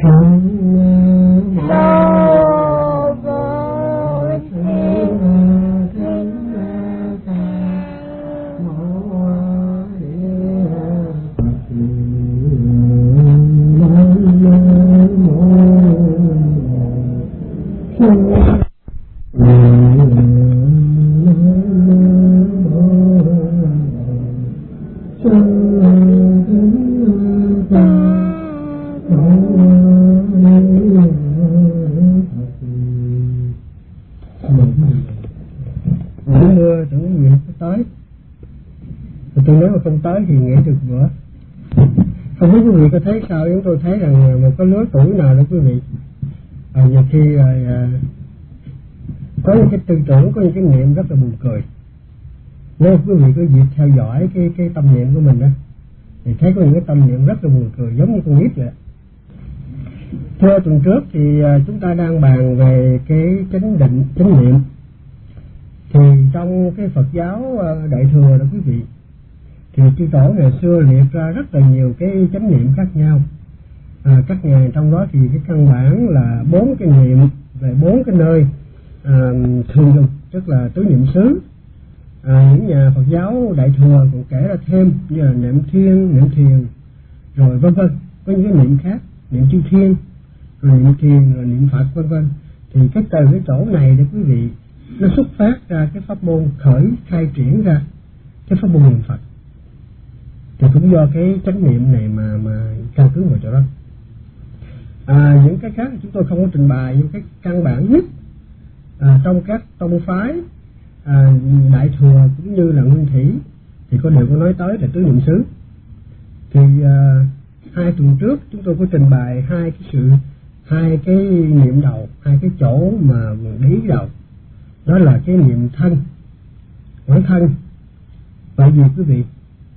Tới thì nghĩ được bữa. Không biết quý vị có thấy sao? Chúng tôi thấy rằng một cái lứa tuổi nào đó quý vị nhiều khi có những cái tư tưởng, có những cái niệm rất là buồn cười. Nếu quý vị có dịp theo dõi cái tâm niệm của mình đó, thì thấy có những cái tâm niệm rất là buồn cười, giống như con nít vậy. Thưa tuần trước thì chúng ta đang bàn về cái chánh niệm. Thì trong cái Phật giáo Đại thừa đó quý vị, thì chư tổ ngày xưa liệt ra rất là nhiều cái chánh niệm khác nhau. Các nhà trong đó thì cái căn bản là 4 cái niệm về 4 cái nơi thường dùng, tức là tứ niệm xứ. Những nhà Phật giáo Đại thừa cũng kể ra thêm như là niệm thiên, niệm thiền, rồi vân vân, có những cái niệm khác, niệm chư thiên, rồi niệm thiền, rồi niệm Phật vân vân. Thì cái từ cái chỗ này để quý vị nó xuất phát ra cái pháp môn khai triển ra cái pháp môn niệm Phật. Thì cũng do cái chánh niệm này mà căn cứ vào chỗ đó. Những cái khác chúng tôi không có trình bày, những cái căn bản nhất trong các tông phái Đại thừa cũng như là Nguyên Thủy thì đều có nói tới là tứ niệm xứ. Thì 2 tuần trước chúng tôi có trình bày hai cái niệm đầu, hai cái chỗ mà để ý đầu. Đó là cái niệm thân, quán thân. Vậy gì quý vị?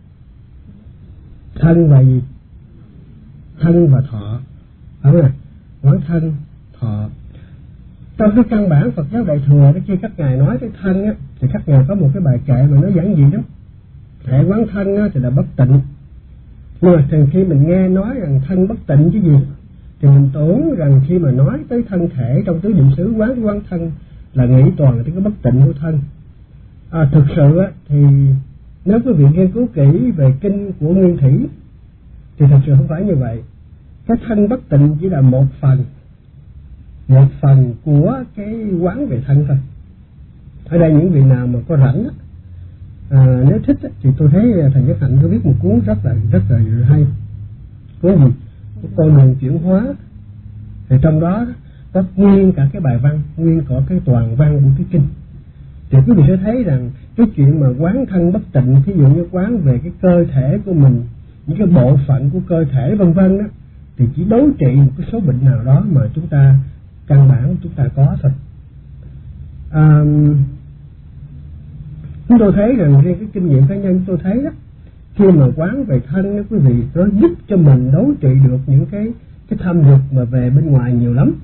Thân và gì? Thân và thọ. Quán thân, thọ. Trong cái căn bản Phật giáo Đại thừa đó, khi các ngài nói cái thân á, thì các ngài có một cái bài kệ mà nó giản dị lắm. Thể quán thân á, thì là bất tịnh. Nhưng mà khi mình nghe nói rằng thân bất tịnh chứ gì, thì mình tưởng rằng khi mà nói tới thân thể trong tứ niệm xứ quán thân là nghĩ toàn là tới cái bất tịnh của thân. Thực sự á, thì nếu quý vị nghiên cứu kỹ về kinh của Nguyên Thủy thì thật sự không phải như vậy. Cái thân bất tịnh chỉ là một phần của cái quán về thân thôi. Ở đây những vị nào mà có rảnh nếu thích thì tôi thấy thầy Nhất Hạnh có viết một cuốn rất là hay. Cuốn gì? Con đường chuyển hóa. Thì trong đó có nguyên cả cái bài văn, nguyên cả cái toàn văn của cái kinh. Thì quý vị sẽ thấy rằng cái chuyện mà quán thân bất tịnh, ví dụ như quán về cái cơ thể của mình, những cái bộ phận của cơ thể vân vân đó, thì chỉ đối trị một cái số bệnh nào đó mà chúng ta căn bản chúng ta có thôi. Chúng tôi thấy rằng riêng cái kinh nghiệm cá nhân tôi thấy đó, khi mà quán về thân đó quý vị, nó giúp cho mình đối trị được những cái thâm dục mà về bên ngoài nhiều lắm.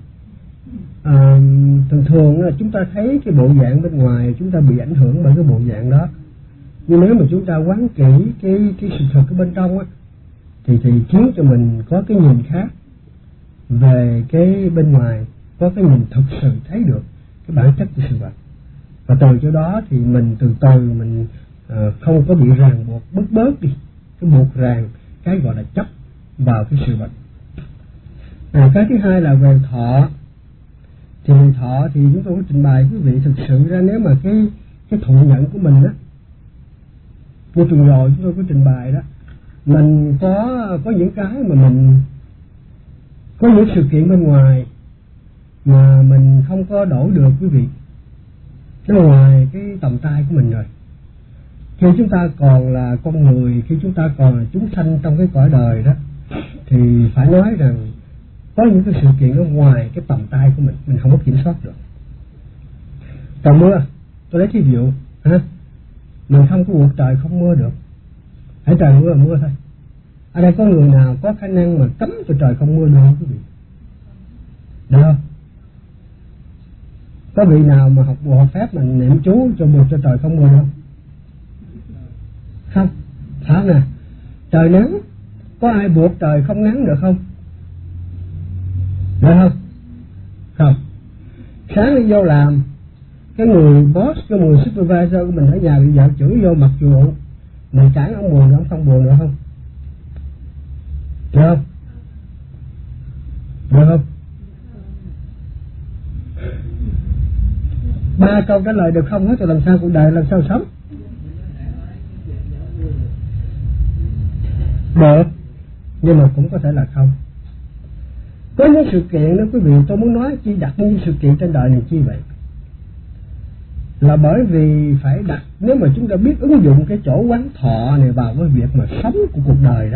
Thường là chúng ta thấy cái bộ dạng bên ngoài chúng ta bị ảnh hưởng bởi cái bộ dạng đó, nhưng nếu mà chúng ta quán kỹ cái sự thật ở bên trong á, thì khiến cho mình có cái nhìn khác về cái bên ngoài, có cái nhìn thực sự thấy được cái bản chất của sự vật. Và từ chỗ đó thì mình từ từ mình không có bị ràng buộc, bớt đi cái buộc ràng, cái gọi là chấp vào cái sự vật. Cái thứ hai là về thọ. Thì thọ thì chúng tôi có trình bày quý vị, thực sự ra nếu mà cái thụ nhận của mình á, như tuần rồi chúng tôi có trình bày đó, mình có những cái mà mình có những sự kiện bên ngoài mà mình không có đổi được quý vị, nó ngoài cái tầm tay của mình rồi. Khi chúng ta còn là con người, khi chúng ta còn là chúng sanh trong cái cõi đời đó, thì phải nói rằng có những cái sự kiện ở ngoài cái tầm tay của mình không có kiểm soát được. Trời mưa, tôi lấy ví dụ mình không có buộc trời không mưa được, hãy trời mưa là mưa thôi. Ở đây có người nào có khả năng mà cấm cho trời không mưa được không quý vị? Được không? Có vị nào mà học bộ học phép mà niệm chú cho buộc cho trời không mưa không? Không, phải không nè? Trời nắng, có ai buộc trời không nắng được không? Được không? Không. Sáng đi vô làm, cái người boss, cái người supervisor của mình ở nhà bị vợ chửi vô mặt chuộng, mình cãi ông buồn, ông không buồn nữa không? Được không? Được không? 3 câu trả lời được không hết rồi làm sao cuộc đời, làm sao sống? Được, nhưng mà cũng có thể là không. Có những sự kiện đó quý vị, tôi muốn nói chi đặt những sự kiện trên đời này chi vậy? Là bởi vì phải đặt, nếu mà chúng ta biết ứng dụng cái chỗ quán thọ này vào cái việc mà sống của cuộc đời đó,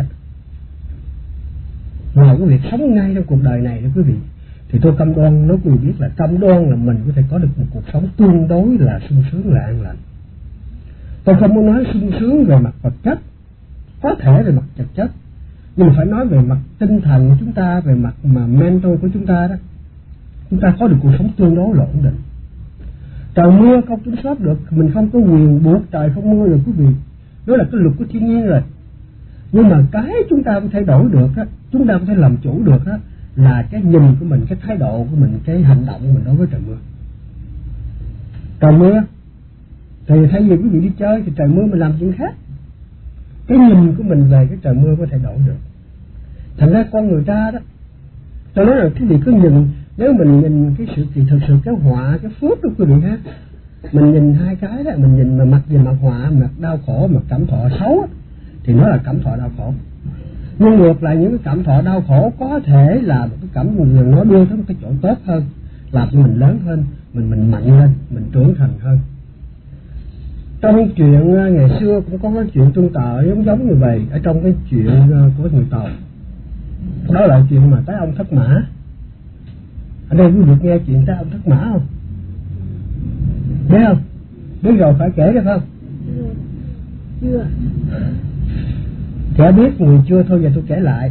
vào cái việc sống ngay trong cuộc đời này đó quý vị, thì tôi cam đoan nói quý vị biết là cam đoan là mình có thể có được một cuộc sống tương đối là sung sướng, là an lành. Tôi không muốn nói sung sướng về mặt vật chất, có thể về mặt vật chất, nhưng mà phải nói về mặt tinh thần của chúng ta, về mặt mà mental của chúng ta đó, chúng ta có được cuộc sống tương đối là ổn định. Trời mưa không kiểm soát được, mình không có quyền buộc trời không mưa rồi quý vị, đó là cái luật của thiên nhiên rồi. Nhưng mà cái chúng ta có thể đổi được á, chúng ta có thể làm chủ được á, là cái nhìn của mình, cái thái độ của mình, cái hành động của mình đối với trời mưa. Trời mưa thì thay vì quý vị đi chơi thì trời mưa mình làm chuyện khác, cái nhìn của mình về cái trời mưa có thể đổi được. Thành ra con người ta đó, tôi nói là quý vị cứ nhìn, nếu mình nhìn cái sự thì thực sự cái họa, cái phước đó quý vị ha, mình nhìn hai cái đó, mình nhìn mà mặt về mặt họa, mặt đau khổ, mặt cảm thọ xấu thì nó là cảm thọ đau khổ. Nhưng ngược lại những cái cảm thọ đau khổ có thể là một cái cảm người nó đưa tới một cái chỗ tốt hơn, làm cho mình lớn hơn, mình mạnh lên, mình trưởng thành hơn. Trong chuyện ngày xưa cũng có cái chuyện tương tự giống như vậy ở trong cái chuyện của người Tàu. Đó là chuyện mà Trái Ông Thất Mã. Ở đây quý vị nghe chuyện Trái Ông Thất Mã không? Biết không? Biết rồi phải kể được không? Chưa. Chả biết người chưa thôi, giờ tôi kể lại.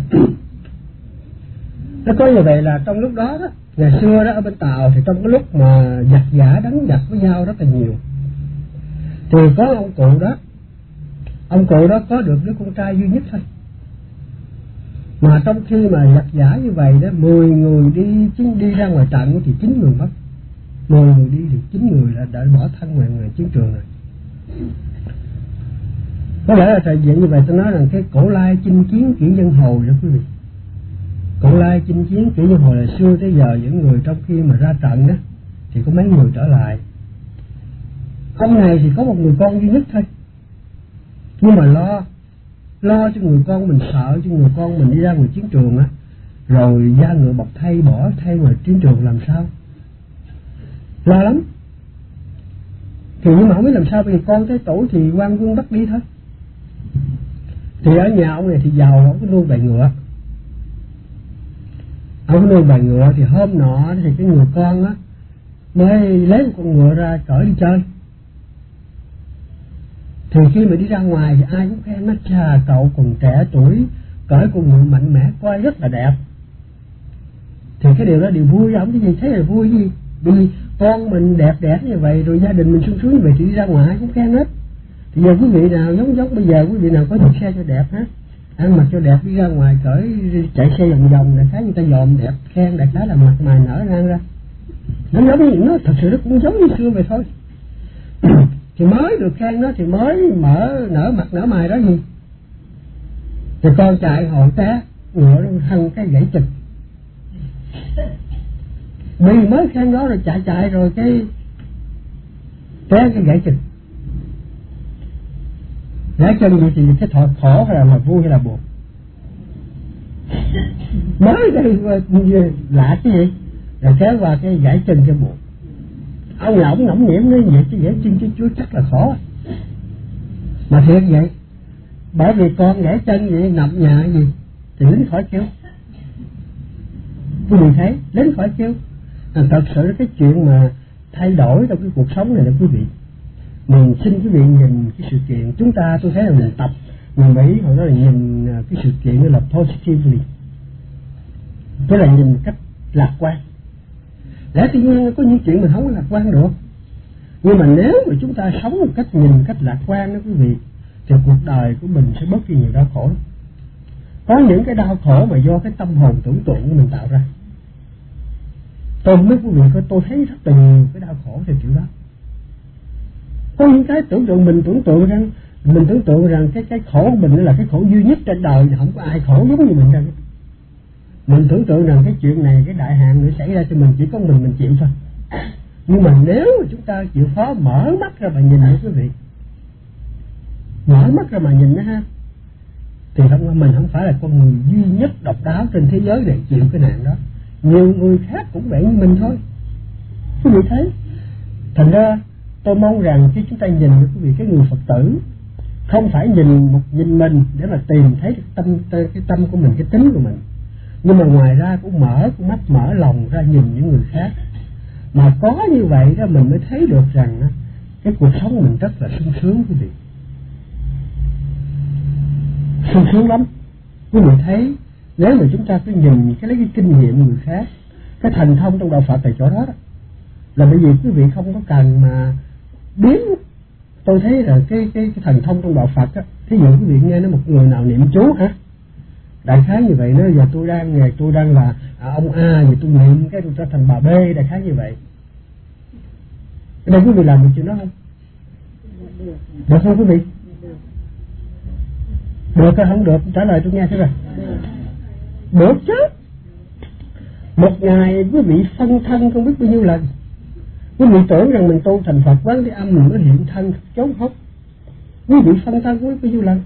Nó có như vậy là trong lúc đó đó, ngày xưa đó ở bên Tàu thì trong cái lúc mà giặc giả đánh giặc với nhau rất là nhiều, thì có ông cụ đó có được đứa con trai duy nhất thôi. Mà trong khi mà giặc giả như vậy đó, 10 người đi ra ngoài trận thì 9 người mất, 10 người đi thì 9 người đã bỏ thân ngoài chiến trường rồi. Có lẽ là thời diện như vậy tôi nói rằng cái Cổ Lai chinh chiến kỷ nhân hồi đó quý vị. Cổ Lai chinh chiến kỷ nhân hồi là xưa tới giờ những người trong khi mà ra trận đó thì có mấy người trở lại. Ông này thì có một người con duy nhất thôi, nhưng mà lo cho người con mình, sợ cho người con mình đi ra ngoài chiến trường á, rồi da ngựa bọc thay bỏ thay ngoài chiến trường làm sao, lo lắm. Thì nhưng mà không biết làm sao, vì con tới tuổi thì quan quân bắt đi thôi. Thì ở nhà ông này thì giàu, ông có nuôi bầy ngựa. Ông có nuôi bầy ngựa thì hôm nọ thì cái người con á mới lấy một con ngựa ra cởi đi chơi. Thì khi mà đi ra ngoài thì ai cũng khen nó, chà cậu còn trẻ tuổi, cởi con ngựa mạnh mẽ, coi rất là đẹp. Thì cái điều đó điều vui với ông, cái gì thế là vui gì? Vì con mình đẹp đẽ như vậy, rồi gia đình mình sung sướng như vậy thì đi ra ngoài cũng khen hết. Thì giờ quý vị nào giống bây giờ quý vị nào có chiếc xe cho đẹp hết, ăn mặc cho đẹp đi ra ngoài cởi chạy xe vòng vòng, đại khái người ta dòm đẹp khen, đại khái là mặt mày nở nang ra. Nó giống như nó thật sự nó cũng giống như xưa vậy thôi. Thì mới được khen đó thì mới nở mặt nở mày đó gì. Thì con chạy hồi té ngựa nó hăng cái gãy chịch. Vì mới khen đó rồi chạy rồi cái té cái gãy chịch. Gãy chân gì thì cái thọ khổ hay là vui hay là buồn? Mới đây lạ cái gì rồi kéo qua cái gãy chân cho buồn. Ông là ông ngẫm nghiệm nói vậy chứ gãy chân chứ chúa chắc là khó. Mà thiệt vậy, bởi vì con gãy chân vậy nằm nhà gì thì lính khỏi kêu. Quý vị thấy lính khỏi kêu. Thật sự cái chuyện mà thay đổi trong cái cuộc sống này là quý vị, mình xin quý vị nhìn cái sự kiện chúng ta, tôi thấy là mình tập người Mỹ họ nói là nhìn cái sự kiện như là positively, tức là nhìn một cách lạc quan. Lẽ tự nhiên có những chuyện mình không có lạc quan được, nhưng mà nếu mà chúng ta sống một cách nhìn một cách lạc quan đó quý vị, thì cuộc đời của mình sẽ bớt đi nhiều đau khổ. Có những cái đau khổ mà do cái tâm hồn tưởng tượng của mình tạo ra. Tôi không biết quý vị coi, tôi thấy rất là nhiều cái đau khổ theo kiểu đó. Có những cái mình tưởng tượng rằng cái khổ của mình là cái khổ duy nhất trên đời, không có ai khổ giống như mình đâu. Mình tưởng tượng rằng cái chuyện này, cái đại hạn nữa xảy ra cho mình, chỉ có mình chịu thôi. Nhưng mà nếu mà chúng ta chịu khó mở mắt ra mà nhìn nữa quý vị, mở mắt ra mà nhìn đó ha, thì mình không phải là con người duy nhất độc đáo trên thế giới này chịu cái nạn đó. Nhiều người khác cũng vậy như mình thôi, quý vị thấy. Thành ra tôi mong rằng khi chúng ta nhìn quý vị, cái người Phật tử không phải nhìn mình để mà tìm thấy cái tâm của mình, cái tính của mình, nhưng mà ngoài ra cũng mở con mắt, mở lòng ra nhìn những người khác. Mà có như vậy đó mình mới thấy được rằng cái cuộc sống mình rất là sung sướng quý vị, sung sướng lắm. Quý vị thấy nếu mà chúng ta cứ nhìn lấy cái kinh nghiệm người khác, cái thành thông trong đạo Phật tại chỗ đó là bởi vì quý vị không có cần mà biến. Tôi thấy là cái thành thông trong đạo Phật á, thí dụ quý vị nghe nói một người nào niệm chú hả, đại khái như vậy, nói giờ tôi đang là ông A, thì tôi niệm cái tôi trở thành bà B, đại khái như vậy. Ở đây quý vị làm được chuyện đó không? Được không quý vị? Được hay không được? Trả lời tôi nghe thế rồi. Được chứ. Một ngày quý vị phân thân không biết bao nhiêu lần. Quý vị tưởng rằng mình tu thành Phật Quán Thế Âm mình mới hiện thân trốn hốc. Quý vị phân thân không biết bao nhiêu lần.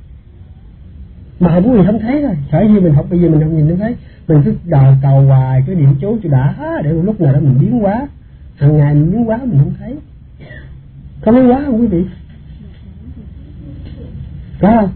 Mà quý vị không thấy rồi. Sở dĩ mình học bây giờ mình không nhìn thấy. Mình cứ đòi cầu hoài, cứ niệm chú cho đã, để một lúc nào đó mình biến hóa. Hàng ngày mình biến hóa mình không thấy. Có biến hóa không quý vị? Có không?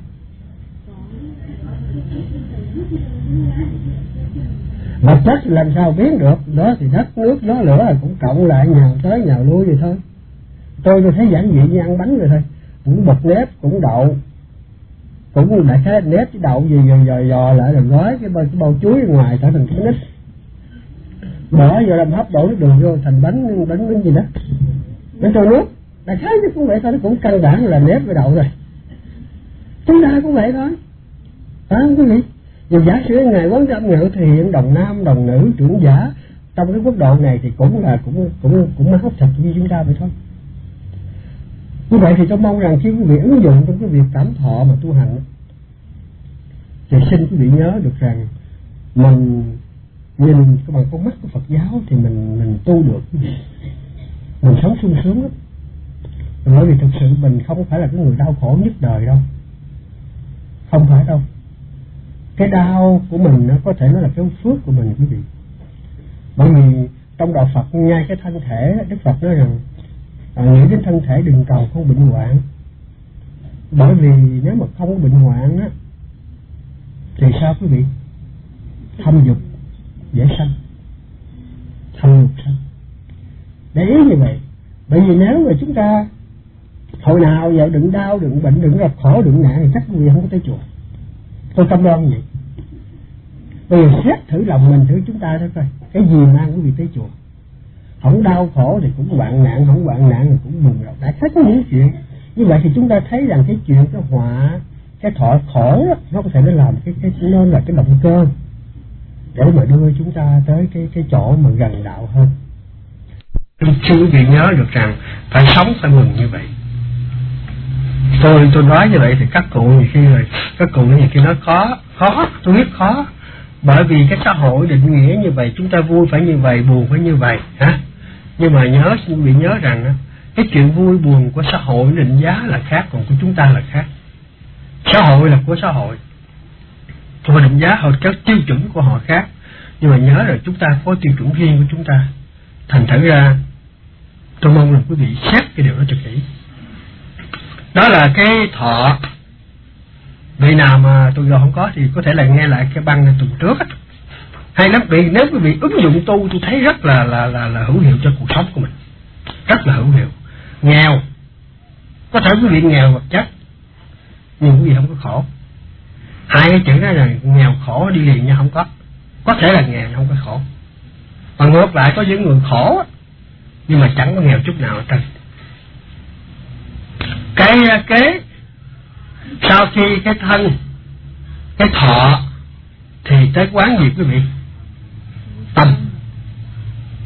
Vật chất làm sao biến được, đó thì đất nước gió lửa cũng cộng lại nhào tới nhào lui vậy thôi. Tôi thấy giản dị như ăn bánh rồi thôi, cũng bột nếp, cũng đậu, cũng đại khái nếp với đậu gì dò lại rồi gói cái bao chuối ở ngoài trở thành cái bánh ít, bỏ vô làm hấp, đổ nước đường vô thành bánh gì đó, bánh trôi nước. Đại khái chứ cũng vậy thôi, nó cũng căn bản là nếp với đậu rồi. Chúng ta cũng vậy thôi, phải không quý vị? Vì giả sử Ngài Quán Thế Âm Ngài thể hiện đồng nam đồng nữ trưởng giả trong cái quốc độ này thì cũng má hấp thịt như chúng ta vậy thôi. Như vậy thì tôi mong rằng khi quý vị ứng dụng trong cái việc cảm thọ mà tu hành thì xin quý vị nhớ được rằng mình nhìn bằng con mắt của Phật giáo thì mình tu được, mình sống sung sướng lắm. Bởi vì thực sự mình không phải là cái người đau khổ nhất đời đâu, không phải đâu. Cái đau của mình nó có thể nó là cái phước của mình quý vị. Bởi vì trong đạo Phật ngay cái thân thể, Đức Phật nói rằng nghĩ đến thân thể đừng cầu không bệnh hoạn. Bởi vì nếu mà không có bệnh hoạn á thì sao quý vị? Thâm dục dễ sanh, thâm dục sanh. Để ý như vậy. Bởi vì nếu mà chúng ta hồi nào giờ đừng đau, đừng bệnh, đừng gặp khổ, đừng nạn thì chắc quý vị không có tới chùa. Tôi cam đoan vậy. Bây giờ xét thử lòng mình, thử chúng ta thôi coi, cái gì mang quý vị tới chùa? Không đau khổ thì cũng hoạn nạn, không hoạn nạn thì cũng mừng rồi. Đại khái có những chuyện như vậy thì chúng ta thấy rằng cái chuyện cái họa, cái thọ khổ đó, nó có thể nó làm cái nó là cái động cơ để mà đưa chúng ta tới cái chỗ mà gần đạo hơn. Xin quý vị nhớ được rằng phải sống phải mừng như vậy. Tôi nói như vậy thì các cụ nhiều khi rồi, các cụ nhiều khi nói khó, tôi biết khó. Bởi vì cái xã hội định nghĩa như vậy, chúng ta vui phải như vậy, buồn phải như vậy, hả? Nhưng mà quý vị nhớ rằng cái chuyện vui buồn của xã hội định giá là khác, còn của chúng ta là khác. Xã hội là của xã hội, họ định giá họ các tiêu chuẩn của họ khác, nhưng mà nhớ là chúng ta có tiêu chuẩn riêng của chúng ta. Thành thử ra tôi mong là quý vị xét cái điều đó cho kỹ. Đó là cái thọ. Vị nào mà tôi giờ không có thì có thể là nghe lại cái băng tuần trước á. Hay lắm, vì nếu quý vị ứng dụng tu tôi thấy rất là hữu hiệu cho cuộc sống của mình, rất là hữu hiệu. Nghèo, có thể quý vị nghèo vật chất nhưng quý vị không có khổ. Hai cái chữ đó là nghèo khổ đi liền nhau, không có thể là nghèo nhưng không có khổ. Và ngược lại có những người khổ nhưng mà chẳng có nghèo chút nào ở trên. Cái sau khi cái thân, cái thọ thì tới quán gì quý vị? Tâm.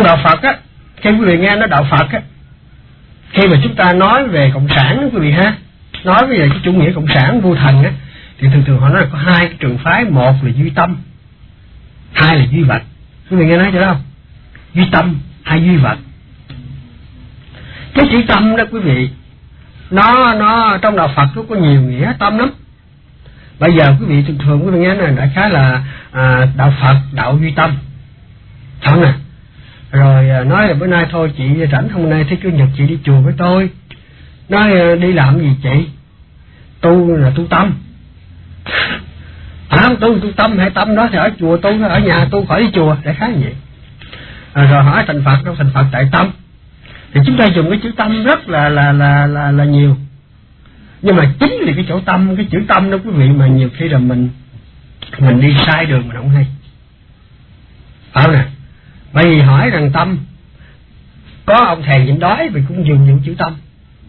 Trong đạo Phật á, khi quý vị nghe nói đạo Phật á, khi mà chúng ta nói về cộng sản đó quý vị ha, nói về cái chủ nghĩa cộng sản vô thần á, thì thường thường họ nói là có hai cái trường phái, một là duy tâm, hai là duy vật. Quý vị nghe nói chưa không? Duy tâm hay duy vật. Cái chữ tâm đó quý vị, nó trong đạo Phật nó có nhiều nghĩa tâm lắm. Bây giờ quý vị thường quý vị nghe này đại khái là đạo Phật đạo duy tâm, không nè. Rồi nói là bữa nay thôi chị rảnh không, nay thấy Chủ nhật chị đi chùa với tôi. Nói đi làm gì chị? Tu là tu tâm. Tu tâm hay tâm đó thì ở chùa tu, ở nhà tu khỏi đi chùa, đại khái như vậy. Rồi hỏi thành Phật đâu, thành Phật tại tâm. Thì chúng ta dùng cái chữ tâm rất là nhiều. Nhưng mà chính vì cái chỗ tâm, cái chữ tâm đó quý vị, mà nhiều khi là mình đi sai đường mà không hay. Phải không nè? Bởi vì hỏi rằng tâm, có ông thầy nhịn đói vì cũng dùng những chữ tâm.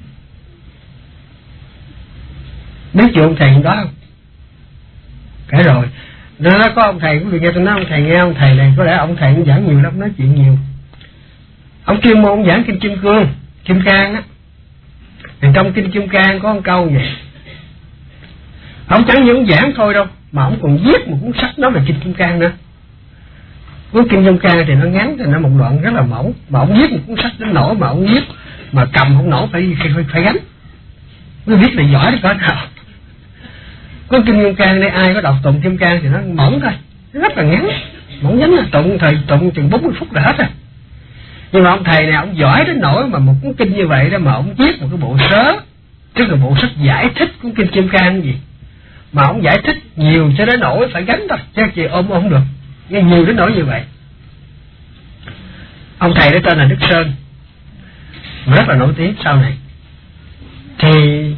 Biết chuyện ông thầy nhịn đói không? Kể rồi. Nó có ông thầy, quý vị nghe tôi nói ông thầy, nghe ông thầy này có lẽ ông thầy cũng giảng nhiều lắm, nói chuyện nhiều. Ông chuyên môn ông giảng kinh Kim Cương, Kim Cang á. Thì trong kinh Kim Cang có một câu vậy. Ông chẳng những giảng thôi đâu, mà ông còn viết một cuốn sách nói về kinh Kim Cang nữa. Cuốn kinh Kim Cang thì nó ngắn, thì nó một đoạn rất là mỏng, mà ông viết một cuốn sách đến nỗi mà ông viết mà cầm không nổi, phải gánh. Mới biết là giỏi đến cỡ nào. Cuốn kinh Kim Cang đây ai có đọc tụng Kim Cang thì nó mỏng thôi, nó rất là ngắn, mỏng nhánh là tụng chừng 40 phút là hết rồi. Nhưng mà ông thầy này ông giỏi đến nỗi mà một cuốn kinh như vậy đó mà ông viết một cái bộ sớ, tức là bộ sách giải thích cuốn kinh Kim Cang gì, mà ông giải thích nhiều cho đến nỗi phải gánh thôi, chứ chị ôm không được, nghe nhiều đến nỗi như vậy. Ông thầy đó tên là Đức Sơn, rất là nổi tiếng sau này. Thì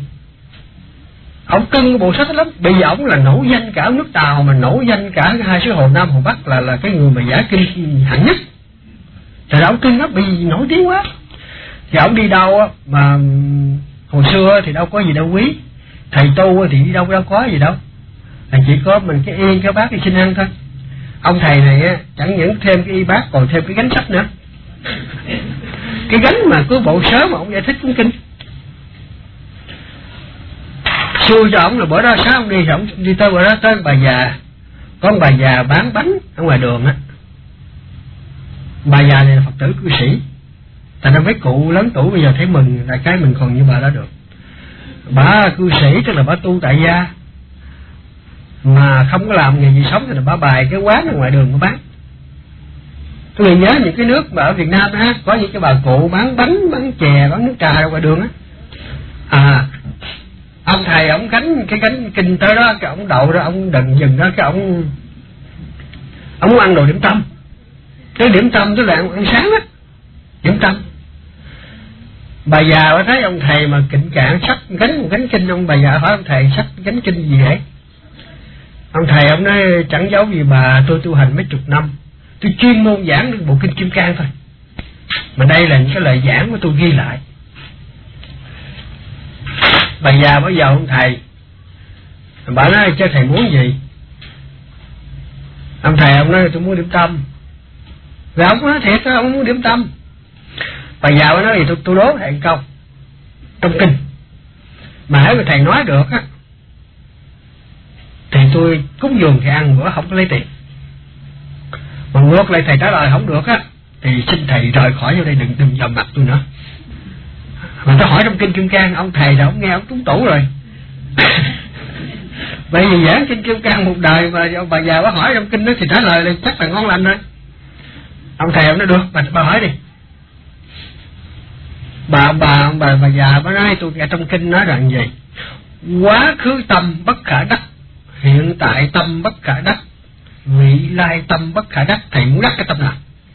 ông cưng cái bộ sách đó lắm, bây giờ ông là nổi danh cả nước Tàu, mà nổi danh cả hai xứ Hồ Nam Hồ Bắc, là cái người mà giải kinh hạng nhất. Thì ông cưng nó bị nổi tiếng quá. Thì ông đi đâu á, mà hồi xưa thì đâu có gì đâu quý, thầy tu thì đi đâu có gì đâu, là chỉ có mình cái yên cái bát đi xin ăn thôi. Ông thầy này á, chẳng những thêm cái y bát còn thêm cái gánh sách nữa. Cái gánh mà cứ bộ sớ mà ông giải thích cuốn kinh. Xui cho ông là bữa đó sáng ông đi tới bữa đó tới bà già, có một bà già bán bánh ở ngoài đường á. Bà già này là Phật tử cư sĩ, thành ra mấy cụ lớn tuổi bây giờ thấy mừng, đại cái mình còn như bà đó được. Bà cư sĩ tức là bà tu tại gia, mà không có làm nghề gì sống thì là bà bài cái quán ở ngoài đường mà bán. Tôi nhớ những cái nước mà ở Việt Nam á, có những cái bà cụ bán bánh, bán chè, bán nước trà ở ngoài đường á. Ông thầy ông gánh kinh tới đó, cái ông đậu đó, ông đừng dừng đó, cái ông muốn ăn đồ điểm tâm. Cái điểm tâm tức là ăn sáng á, điểm tâm. Bà già bà thấy ông thầy mà kịnh cạn sách gánh một gánh kinh, ông bà già hỏi ông thầy sách gánh kinh gì vậy? Ông thầy ông nói chẳng giấu gì bà, tôi tu hành mấy chục năm, tôi chuyên môn giảng được bộ kinh Kim Cang thôi, mà đây là những cái lời giảng của tôi ghi lại. Bà già bây giờ ông thầy, bà nói cho thầy muốn gì? Ông thầy ông nói tôi muốn điểm tâm. Rồi ông nói thiệt đó, ông muốn điểm tâm. Bà già bà nói thì tôi đố thầy câu trong kinh, mà hễ mà thầy nói được á thì tôi cúng dường thì ăn, bữa không có lấy tiền. Mà ngược lại thầy trả lời không được á thì xin thầy rời khỏi vô đây, đừng dòm mặt tôi nữa. Mà tôi hỏi trong kinh Kim Cang, ông thầy là ông nghe ông trúng tủ rồi. Bởi vì giảng kinh Kim Cang một đời mà bà già bà hỏi trong kinh đó thì trả lời là chắc là ngon lành rồi. Ông thầy ông nói được, bà hỏi đi. Bà già bà nói tôi nghe trong kinh nói rằng gì? Quá khứ tâm bất khả đắc, hiện tại tâm bất khả đắc, vị lai tâm bất khả đắc. Thầy muốn đắc cái tâm nào?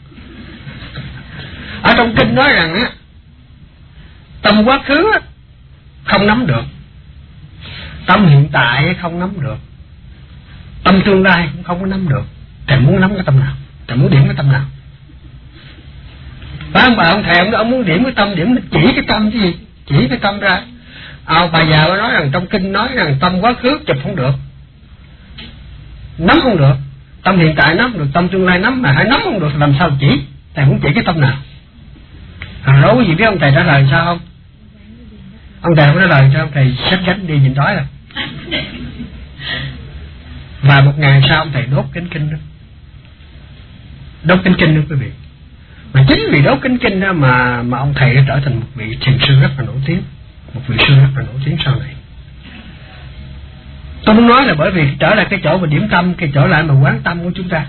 Ở trong kinh nói rằng á, tâm quá khứ không nắm được, tâm hiện tại không nắm được, tâm tương lai cũng không có nắm được. Thầy muốn nắm cái tâm nào? Thầy muốn điểm cái tâm nào? Phải không bà? Ông thầy ông muốn điểm cái tâm, chỉ cái tâm chứ gì? Chỉ cái tâm ra. Bà già bà nói rằng trong kinh nói rằng tâm quá khứ chụp không được, nắm không được, tâm hiện tại nắm được, tâm tương lai nắm, mà hãy nắm không được làm sao chỉ? Thầy muốn chỉ cái tâm nào? Đố quý vị biết ông thầy trả lời sao không? Ông thầy không trả lời sao? Ông thầy xách gánh đi nhịn đói rồi. Và 1 ngày sau ông thầy đốt cánh kinh đó. Đốt cánh kinh đó quý vị. Mà chính vì đốt cánh kinh đó mà ông thầy đã trở thành một vị thiền sư rất là nổi tiếng. Một vị sư rất là nổi tiếng sau này. Tôi muốn nói là bởi vì trở lại cái chỗ mà điểm tâm, cái chỗ lại mà quán tâm của chúng ta.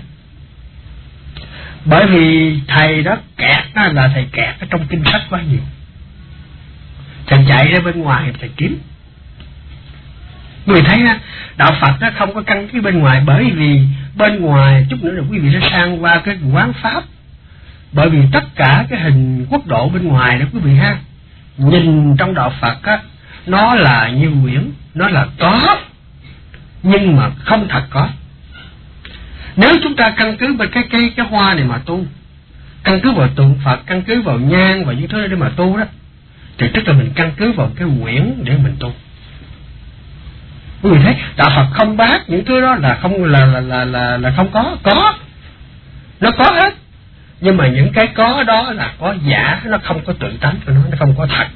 Bởi vì thầy đó kẹt đó là thầy kẹt ở trong kinh sách quá nhiều. Thầy chạy ra bên ngoài thầy kiếm. Quý vị thấy đó, đạo Phật nó không có căn cứ bên ngoài, bởi vì bên ngoài chút nữa là quý vị sẽ sang qua cái quán Pháp. Bởi vì tất cả cái hình quốc độ bên ngoài đó quý vị ha, nhìn trong đạo Phật á, nó là như huyễn, nó là có, nhưng mà không thật có. Nếu chúng ta căn cứ vào cái hoa này mà tu, căn cứ vào tượng Phật, căn cứ vào nhang và những thứ để mà tu đó, thì tức là mình căn cứ vào cái huyễn để mình tu. Quý vị thấy đạo Phật không bác những thứ đó là không là không có, nó có hết, nhưng mà những cái có đó là có giả, nó không có tự tánh của nó không có thật.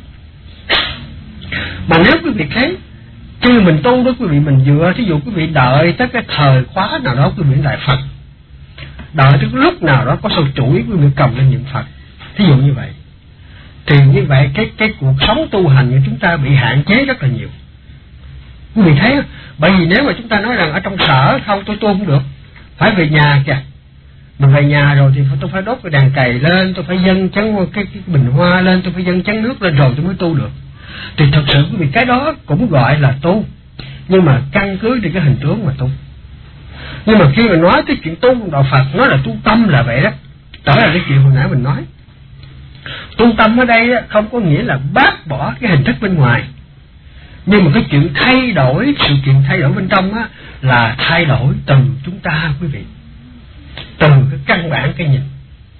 Mà nếu quý vị thấy khi mình tu đó quý vị, mình dựa thí dụ quý vị đợi tới cái thời khóa nào đó quý vị lại Phật, đợi tới cái lúc nào đó có sâu chuỗi quý vị cầm lên niệm Phật, thí dụ như vậy, thì như vậy cái cuộc sống tu hành của chúng ta bị hạn chế rất là nhiều. Quý vị thấy, bởi vì nếu mà chúng ta nói rằng ở trong sở không tôi tu không được, phải về nhà kìa. Mình về nhà rồi thì tôi phải đốt cái đàn cày lên, tôi phải dâng chén cái bình hoa lên, tôi phải dâng chén nước lên rồi tôi mới tu được. Thì thật sự quý vị cái đó cũng gọi là tu, nhưng mà căn cứ trên cái hình tướng mà tu. Nhưng mà khi mà nói cái chuyện tu của đạo Phật, nói là tu tâm là vậy đó. Đó là cái chuyện hồi nãy mình nói. Tu tâm ở đây không có nghĩa là bác bỏ cái hình thức bên ngoài, nhưng mà cái chuyện thay đổi, sự kiện thay đổi bên trong á, là thay đổi từ chúng ta quý vị, từ cái căn bản cái nhìn.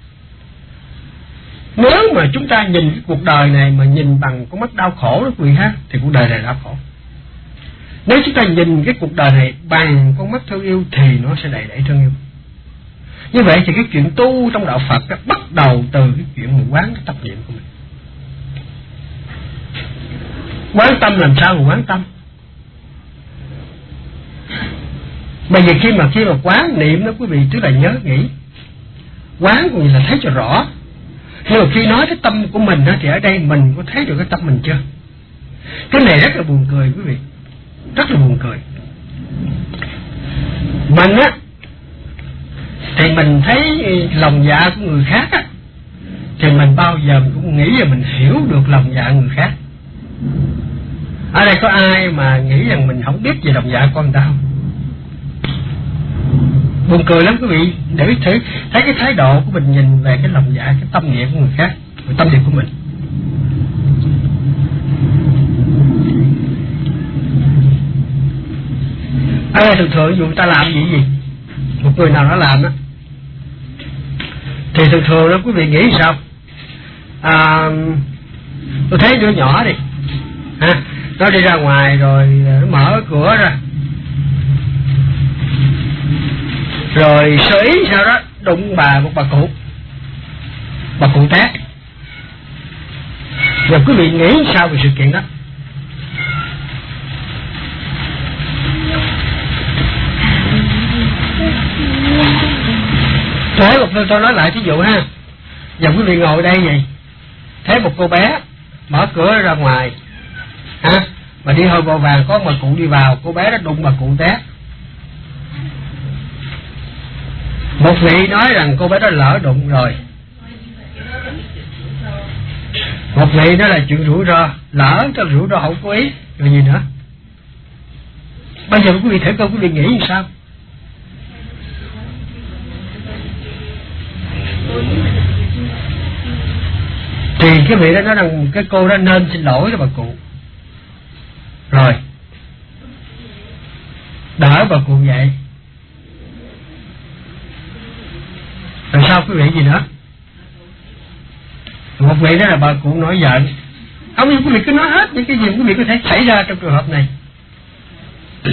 Nếu mà chúng ta nhìn cái cuộc đời này mà nhìn bằng con mắt đau khổ đó quý vị ha, thì cuộc đời này đau khổ. Nếu chúng ta nhìn cái cuộc đời này bằng con mắt thương yêu thì nó sẽ đầy đẩy thương yêu. Như vậy thì cái chuyện tu trong đạo Phật bắt đầu từ cái chuyện mà quán cái tâm niệm của mình. Quán tâm làm sao mà quán tâm? Bây giờ khi mà quán niệm đó quý vị, tức là nhớ nghĩ. Quán cũng là thấy cho rõ. Nhưng mà khi nói cái tâm của mình đó, thì ở đây mình có thấy được cái tâm mình chưa? Cái này rất là buồn cười quý vị, rất là buồn cười. Mình á thì mình thấy lòng dạ của người khác á, thì mình bao giờ mình cũng nghĩ là mình hiểu được lòng dạ người khác. Ở đây có ai mà nghĩ rằng mình không biết về lòng dạ của người ta không? Buồn cười lắm quý vị, để thấy cái thái độ của mình nhìn về cái lòng dạ, cái tâm niệm của người khác, cái tâm niệm của mình. Ở đây thường dù người ta làm gì, một người nào đó làm đó, thì thường đó quý vị nghĩ sao? Tôi thấy đứa nhỏ đi ha, nó đi ra ngoài rồi nó mở cửa ra, rồi sơ ý sao đó đụng một bà cụ té. Rồi quý vị nghĩ sao về sự kiện đó? Tôi nói lại thí dụ ha, giờ quý vị ngồi đây vậy, thấy một cô bé mở cửa ra ngoài ha, mà đi hơi vội vàng có bà cụ đi vào, cô bé đó đụng bà cụ té. Một vị nói rằng cô bé đó lỡ đụng rồi, một vị đó là chuyện rủi ro, lỡ cho rủi ro không cố ý rồi gì nữa. Bây giờ quý vị thử coi quý vị nghĩ như sao? Thì cái vị đó nói rằng cái cô đó nên xin lỗi cho bà cụ, rồi đỡ bà cụ vậy. Rồi sao quý vị gì nữa? Một vị đó là bà cụ nổi giận. Không, nhưng quý vị cứ nói hết những cái gì quý vị có thể xảy ra trong trường hợp này.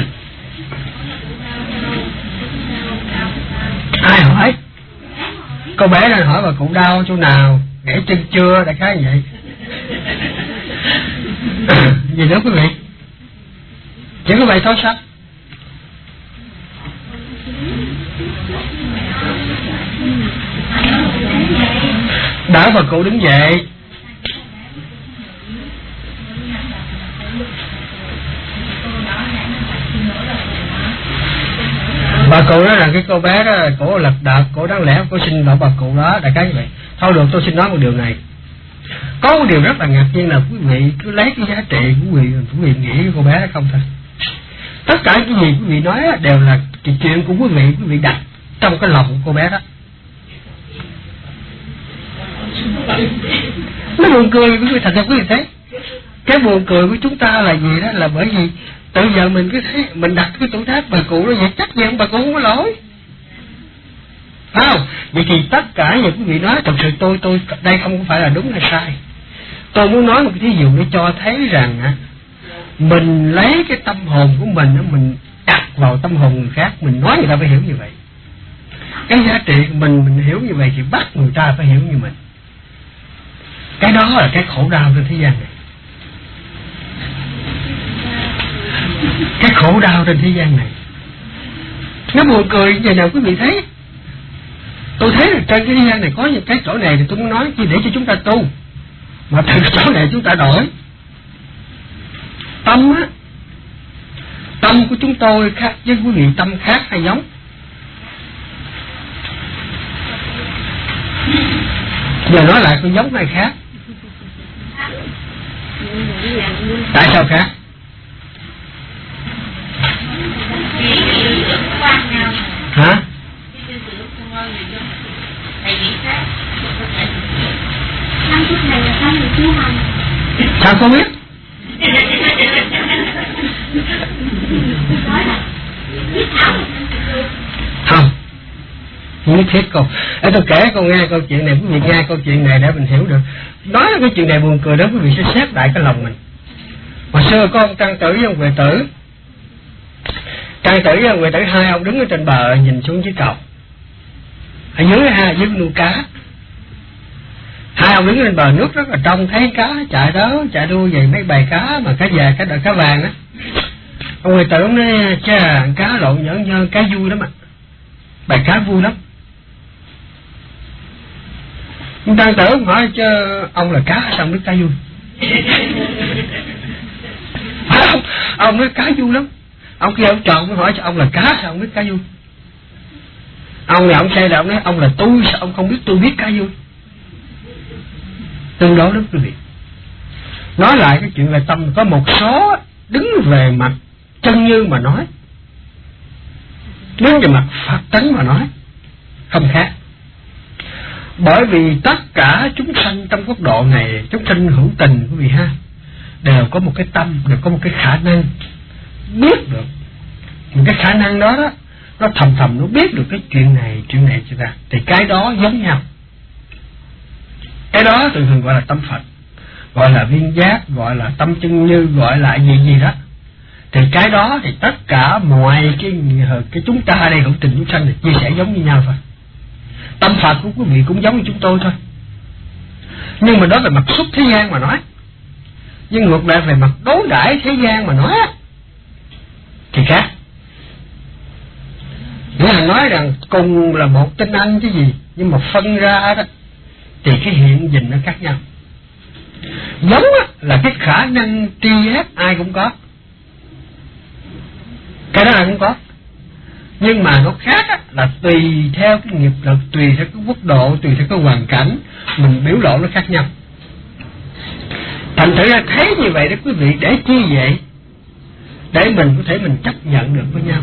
Ai hỏi? Cô bé đang hỏi bà cụ đau chỗ nào, gãy chân chưa, đại khái vậy. Gì nữa quý vị? Chỉ có vậy thôi sao? Đỡ bà cụ đứng dậy. Bà cụ nói rằng cái cô bé đó cổ lật đật, cổ đáng lẽ cổ xin lỗi bà cụ đó, đại khái như vậy. Thôi được, tôi xin nói một điều này. Có một điều rất là ngạc nhiên là quý vị cứ lấy cái giá trị của quý vị nghĩ cái cô bé đó không thôi. Tất cả cái gì quý vị nói đều là cái chuyện của quý vị đặt trong cái lòng của cô bé đó. Nó buồn cười quý vị, thật ra quý vị thấy cái buồn cười của chúng ta là gì đó, là bởi vì tự giờ mình cứ thấy mình đặt cái tuổi tác bà cụ đó vậy, chắc gì bà cụ không có lỗi, phải không? Vậy thì tất cả những quý vị nói, thật sự tôi đây không phải là đúng hay sai. Tôi muốn nói một cái thí dụ để cho thấy rằng mình lấy cái tâm hồn của mình đặt vào tâm hồn người khác, mình nói người ta phải hiểu như vậy. Cái giá trị của mình hiểu như vậy thì bắt người ta phải hiểu như mình. Cái đó là cái khổ đau trên thế gian này. Cái khổ đau trên thế gian này nó buồn cười vậy nào quý vị thấy. Tôi thấy là trên cái thế gian này có những cái chỗ này thì tôi muốn nói chỉ để cho chúng ta tu, mà từ chỗ này chúng ta đổi tâm á. Tâm của chúng tôi khác với quý vị, tâm khác hay giống? Giờ nói lại tôi giống hay khác? Tại sao khác? Hả? Sao không biết? Không, không biết thiết cô. Tôi kể cô nghe câu chuyện này, quý vị nghe câu chuyện này để mình hiểu được. Nói cái chuyện này buồn cười đó, quý vị sẽ xét lại cái lòng mình. Hồi xưa có ông Trang Tử với ông Huệ Tử. Trang Tử với ông Huệ Tử hai ông đứng ở trên bờ nhìn xuống dưới cầu. Ở dưới nuôi cá. Hai ông đứng lên bờ nước rất là trong, thấy cá chạy đó chạy đua về mấy bầy cá mà cá già, cá đợi, cá vàng á. Ông Huệ Tử ông nói cha cá lộn nhẫn nhơ, cá vui lắm ạ. Bầy cá vui lắm. Ông Trang Tử ông hỏi chứ ông là cá sao ông biết cá vui? Ông nói cá vui lắm. Ông kia ông tròn mới hỏi cho ông là cá sao ông biết cá vui? Ông này ông say là ông nói ông là tôi sao ông không biết tôi biết cá vui? Tương đối lắm quý vị. Nói lại cái chuyện về tâm, có một số đứng về mặt chân như mà nói, đứng về mặt Phật tánh mà nói không khác. Bởi vì tất cả chúng sanh trong quốc độ này, chúng sanh hữu tình quý vị ha, đều có một cái tâm, đều có một cái khả năng biết được. Một cái khả năng đó đó, nó thầm nó biết được cái chuyện này cho ta, thì cái đó giống nhau. Cái đó thường gọi là tâm Phật, gọi là viên giác, gọi là tâm chân như, gọi là gì đó. Thì cái đó thì tất cả mọi cái chúng ta đây hữu tình chúng sanh thì chia sẻ giống như nhau thôi. Tâm Phật của quý vị cũng giống như chúng tôi thôi. Nhưng mà đó về mặt xuất thế gian mà nói, nhưng ngược lại về mặt đối đãi thế gian mà nói thì khác. Nghĩa là nói rằng cùng là một tinh anh chứ gì, nhưng mà phân ra đó thì cái hiện hình nó khác nhau. Giống là cái khả năng tri giác ai cũng có, cái đó ai cũng có. Nhưng mà nó khác là tùy theo cái nghiệp lực, tùy theo cái quốc độ, tùy theo cái hoàn cảnh, mình biểu lộ nó khác nhau. Thành thử ra thấy như vậy đó quý vị, để chi vậy? Để mình có thể mình chấp nhận được với nhau.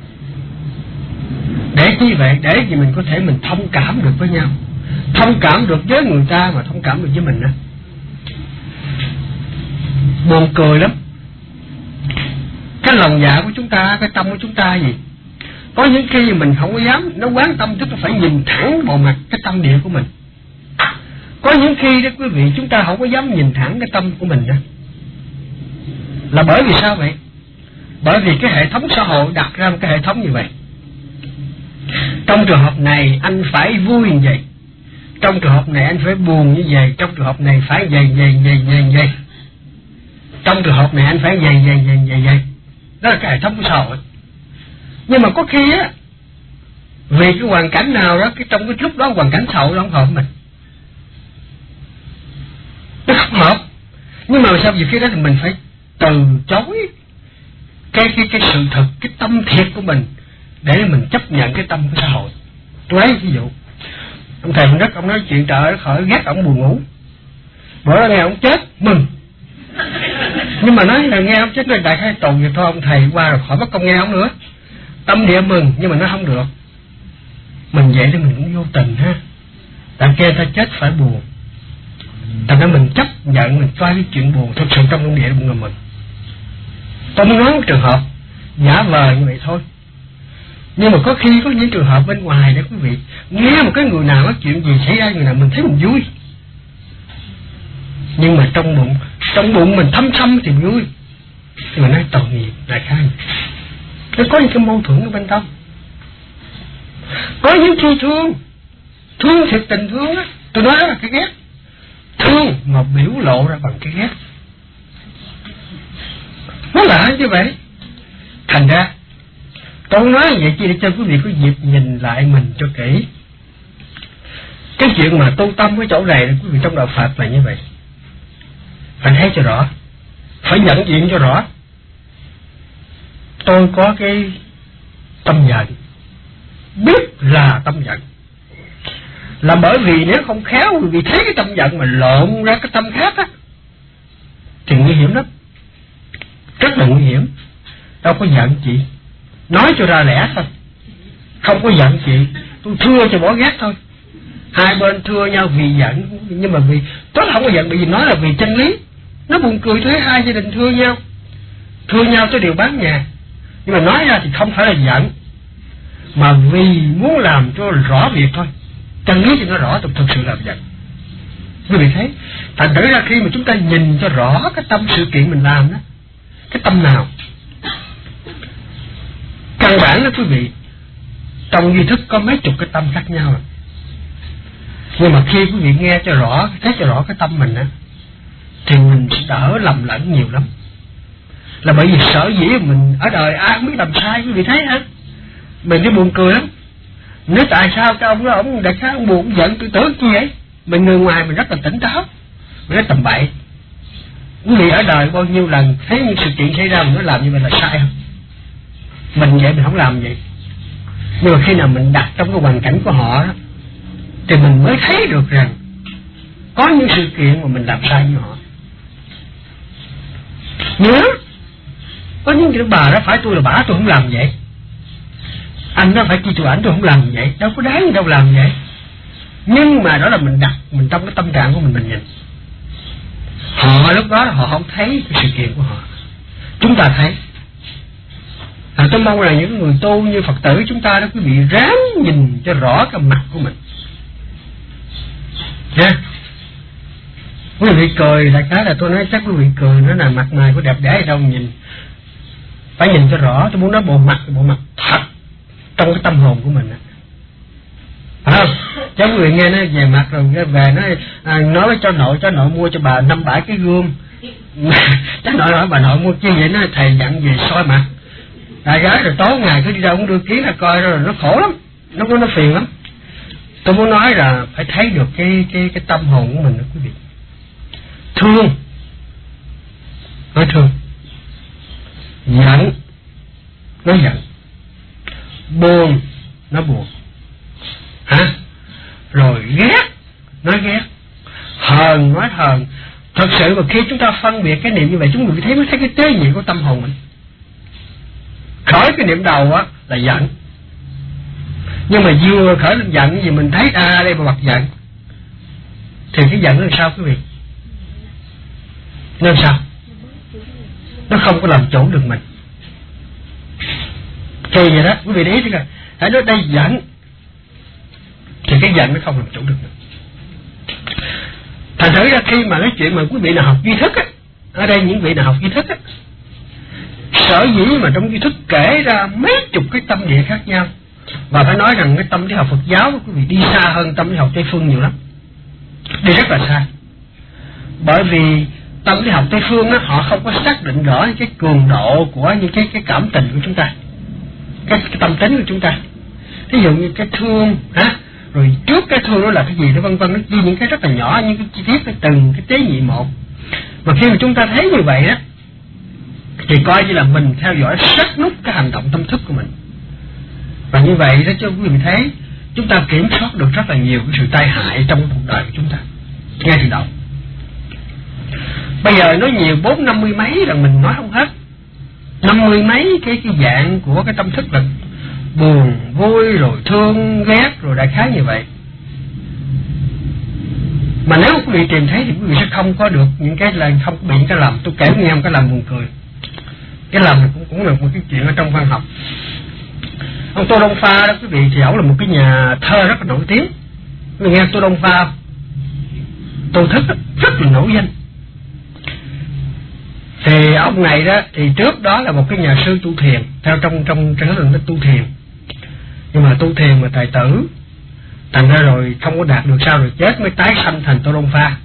Để chi vậy? Để vì mình có thể mình thông cảm được với nhau. Thông cảm được với người ta mà thông cảm được với mình đó. Buồn cười lắm. Cái lòng dạ của chúng ta, cái tâm của chúng ta gì? Có những khi mình không có dám, nó quán tâm tức là phải nhìn thẳng vào mặt cái tâm địa của mình. Có những khi đó quý vị, chúng ta không có dám nhìn thẳng cái tâm của mình đó. Là bởi vì sao vậy? Bởi vì cái hệ thống xã hội đặt ra một cái hệ thống như vậy. Trong trường hợp này anh phải vui như vậy, trong trường hợp này anh phải buồn như vậy, trong trường hợp này phải vậy. Trong trường hợp này anh phải vậy. Đó là cái hệ thống của xã hội. Nhưng mà có khi á, vì cái hoàn cảnh nào đó, trong cái lúc đó hoàn cảnh xã hội nó không hợp mình, nó không hợp. Nhưng mà sao vì khi đó thì mình phải từ chối cái sự thật, cái tâm thiệt của mình để mình chấp nhận cái tâm của xã hội. Tôi lấy ví dụ, ông thầy mình đất, ông nói chuyện trời ơi khỏi ghét ông buồn ngủ, bữa đó nghe ông chết mừng. Nhưng mà nói là nghe ông chết rồi đại khái tuần vậy thôi, ông thầy qua rồi khỏi mất công nghe ông nữa. Tâm địa mừng nhưng mà nó không được. Mình vậy thì mình cũng vô tình ha. Tại kia ta chết phải buồn, thành ra mình chấp nhận, mình coi cái chuyện buồn thực sự trong công địa của mình. Tôi muốn nói một trường hợp giả vờ như vậy thôi. Nhưng mà có khi có những trường hợp bên ngoài đó quý vị, nghe một cái người nào nói chuyện gì xảy ra người nào mình thấy mình vui, nhưng mà trong bụng mình thâm thì vui. Nhưng mà nói tội nghiệp đại khái nó có những cái mâu thuẫn ở bên trong. Có những khi thương thiệt tình thương á, tôi nói đó là cái ghét, thương mà biểu lộ ra bằng cái ghét, nó lạ như vậy. Thành ra tôi nói vậy chỉ để cho quý vị có dịp nhìn lại mình cho kỹ. Cái chuyện mà tu tâm cái chỗ này quý vị trong đạo Phật là như vậy, phải thấy cho rõ, phải nhận diện cho rõ. Tôi có cái tâm giận, biết là tâm giận, là bởi vì nếu không khéo quý vị thấy cái tâm giận mà lộn ra cái tâm khác á thì nguy hiểm lắm, rất là nguy hiểm. Đâu có giận chị, nói cho ra lẽ thôi, không có giận chị, tôi thưa cho bỏ ghét thôi. Hai bên thưa nhau vì giận, nhưng mà vì tốt không có giận, bởi vì nói là vì chân lý. Nó buồn cười thấy hai gia đình thưa nhau tới điều bán nhà, nhưng mà nói ra thì không phải là giận, mà vì muốn làm cho rõ việc thôi. Chân lý thì nó rõ, thực sự là giận. Quý vị thấy, thành thử ra khi mà chúng ta nhìn cho rõ cái tâm sự kiện mình làm đó, cái tâm nào căn bản đó quý vị, trong duy thức có mấy chục cái tâm khác nhau rồi. Nhưng mà khi quý vị nghe cho rõ, thấy cho rõ cái tâm mình á, thì mình sẽ đỡ lầm lẫn nhiều lắm. Là bởi vì sở dĩ mình ở đời ai không biết làm sai, quý vị thấy hả? Mình cứ buồn cười lắm. Nếu tại sao cái ông đó, ông đại khái ông buồn, ông giận, tôi tưởng chi vậy? Mình người ngoài mình rất là tỉnh táo, mình nói tầm bậy. Quý vị ở đời bao nhiêu lần thấy những sự kiện xảy ra mình nói làm như vậy là sai không? Mình vậy mình không làm vậy. Nhưng mà khi nào mình đặt trong cái hoàn cảnh của họ đó, thì mình mới thấy được rằng có những sự kiện mà mình làm sai như họ. Nhớ có những cái bà đó phải tôi là bả, tôi không làm vậy. Anh đó phải chi tôi ảnh, tôi không làm vậy. Đâu có đáng gì đâu làm vậy. Nhưng mà đó là mình đặt mình trong cái tâm trạng của mình nhìn. Họ lúc đó họ không thấy cái sự kiện của họ, chúng ta thấy. Tôi mong là những người tu như Phật tử chúng ta đó quý vị ráng nhìn cho rõ cái mặt của mình nha. Quý vị cười là cái là tôi nói chắc quý vị cười nó là mặt mày của đẹp đẽ đâu nhìn, phải nhìn cho rõ. Tôi muốn nói bộ mặt thật trong cái tâm hồn của mình á, phải không? Chứ quý vị nghe nó về mặt rồi về nói với cháu nội mua cho bà 5-7 cái gương. Cháu nội hỏi bà nội mua chi vậy, nó thầy dặn về soi mặt. Đại gái rồi tối ngày cứ đi đâu cũng đưa kiến là coi rồi nó khổ lắm, nó phiền lắm. Tôi muốn nói là phải thấy được cái tâm hồn của mình đó quý vị. Thương, nói thương. Giận, nói giận. Buồn, nói buồn. Hả? Rồi ghét, nói ghét. Hờn, nói hờn. Thật sự mà khi chúng ta phân biệt cái niệm như vậy, chúng mình mới thấy cái tế nhị của tâm hồn mình. Khởi cái niệm đầu á là giận, nhưng mà vừa khởi lên giận gì mình thấy đây mà mặt giận, thì cái giận nó làm sao quý vị? Nó làm sao? Nó không có làm chủ được mình. Kỳ vậy đó, quý vị để ý coi. Hãy nói đây giận, thì cái giận nó không làm chủ được mình. Thành thử ra khi mà nói chuyện mà quý vị nào học duy thức á, ở đây những vị nào học duy thức á, sở dĩ mà trong duy thức kể ra mấy chục cái tâm địa khác nhau, và phải nói rằng cái tâm lý học Phật giáo của quý vị đi xa hơn tâm lý học Tây phương nhiều lắm. đi rất là xa. Bởi vì tâm lý học Tây phương đó, họ không có xác định rõ cái cường độ của những cái cảm tình của chúng ta, cái tâm tính của chúng ta. Ví dụ như cái thương rồi trước cái thương đó là cái gì đó vân vân, nó ghi những cái rất là nhỏ, những cái chi tiết cái từng cái tế nhị một. Mà khi mà chúng ta thấy như vậy đó thì coi như là mình theo dõi sát nút cái hành động tâm thức của mình. Và như vậy đó cho quý vị thấy chúng ta kiểm soát được rất là nhiều cái sự tai hại trong cuộc đời của chúng ta ngay từ đầu. Bây giờ nói nhiều 50 mấy là mình nói không hết. 50 mấy cái dạng của cái tâm thức là buồn, vui, rồi thương, ghét, rồi đại khái như vậy. Mà nếu quý vị tìm thấy thì quý vị sẽ không có được những cái là không bị những cái lầm. Tôi kể nghe một cái lầm buồn cười. Cái lầm này cũng là một cái chuyện ở trong văn học. Ông Tô Đông Pha đó quý vị, thì ổng là một cái nhà thơ rất là nổi tiếng. Quý vị nghe Tô Đông Pha, Tô Thức rất là nổi danh. Thì ông này đó thì trước đó là một cái nhà sư tu thiền, theo trong đó là tu thiền. Nhưng mà tu thiền mà tài tử, thành ra rồi không có đạt được sao, rồi chết mới tái sanh thành Tô Đông Pha.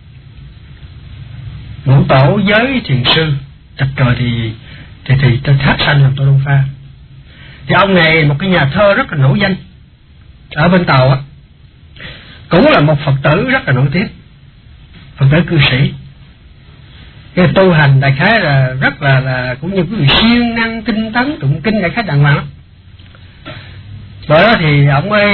Ngũ tổ giới thiền sư, chập trời thì thác sanh làm Tô Đông Pha. Thì ông này một cái nhà thơ rất là nổi danh ở bên Tàu á, cũng là một Phật tử rất là nổi tiếng, Phật tử cư sĩ. Cái tu hành đại khái là rất là cũng như quý vị siêng năng tinh tấn tụng kinh đại khái đàng hoàng lắm. Bởi đó thì ông mới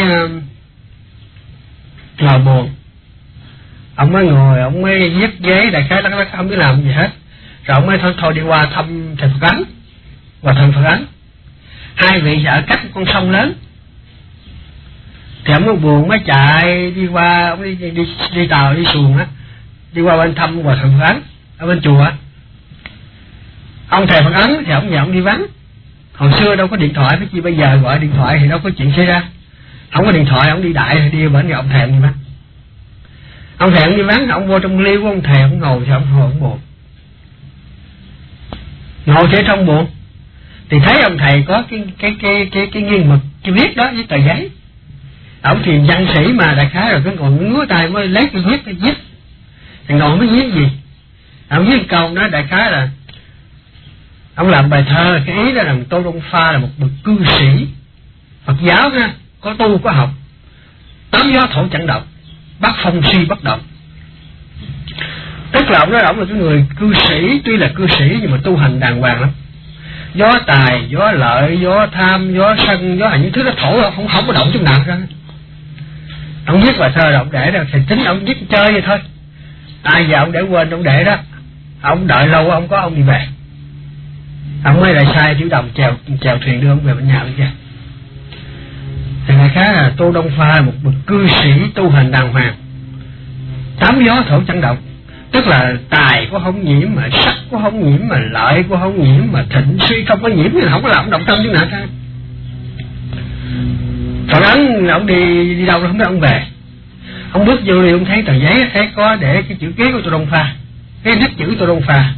ngồi buồn, ông mới ngồi, ông mới viết giấy đại khái lắc không biết làm gì hết. Rồi ông mới thôi đi qua thăm thầy Phật Ánh và thần Phật Ánh. Hai vị ở cách con sông lớn. Thì ông mới buồn mới chạy đi qua, ông đi tàu đi xuồng á, đi qua bên thăm và thần Phật Ánh ở bên chùa. Ông thầy Phật Ấn thì ông nhờ ông đi vắng. Hồi xưa đâu có điện thoại, phải chi bây giờ gọi điện thoại thì đâu có chuyện xảy ra. Không có điện thoại, ông đi đại đi bển ông thầy ông đi vắng. Ông thầy ông đi vắng, ông vô trong liêu của ông thầy, ông ngồi thì ông ngồi ông buồn. Ngồi thế trong buồn thì thấy ông thầy có cái nghiêng mực cái viết đó với tờ giấy. Ông thì văn sĩ mà đại khái rồi cứ ngồi ngứa tay mới lấy cái viết. Thì ngồi mới viết gì? Ông viết câu đó đại khái là ông làm bài thơ, cái ý đó là Tô Đông Pha là một bậc cư sĩ Phật giáo ha, có tu có học, tám gió thổi chẳng động, bác phong suy bất động. Tức là ông nói ông là cái người cư sĩ, tuy là cư sĩ nhưng mà tu hành đàng hoàng lắm. Gió tài, gió lợi, gió tham, gió sân, gió hành những thứ đó thổi không có động chút nào ra. Ông viết bài thơ là ông để đó, thì tính ông viết chơi vậy thôi. Ai giờ ông để quên ông để đó, ông đợi lâu ông có ông đi về, ông mới lại sai chữ đồng chèo thuyền đưa ông về bên nhà bên kia. Thì đại khái là Tô Đông Pha một bậc cư sĩ tu hành đàng hoàng, tám gió thổi chẳng động. Tức là tài có không nhiễm, mà sắc có không nhiễm, mà lợi có không nhiễm, mà thịnh suy không có nhiễm, thì không có làm động tâm chứ nào cả. Phật Ấn ông đi đâu rồi không biết, ông về, ông bước vô đi, ông thấy tờ giấy, thấy có để cái chữ ký của Tô Đông Pha, cái nét chữ Tô Đông Pha.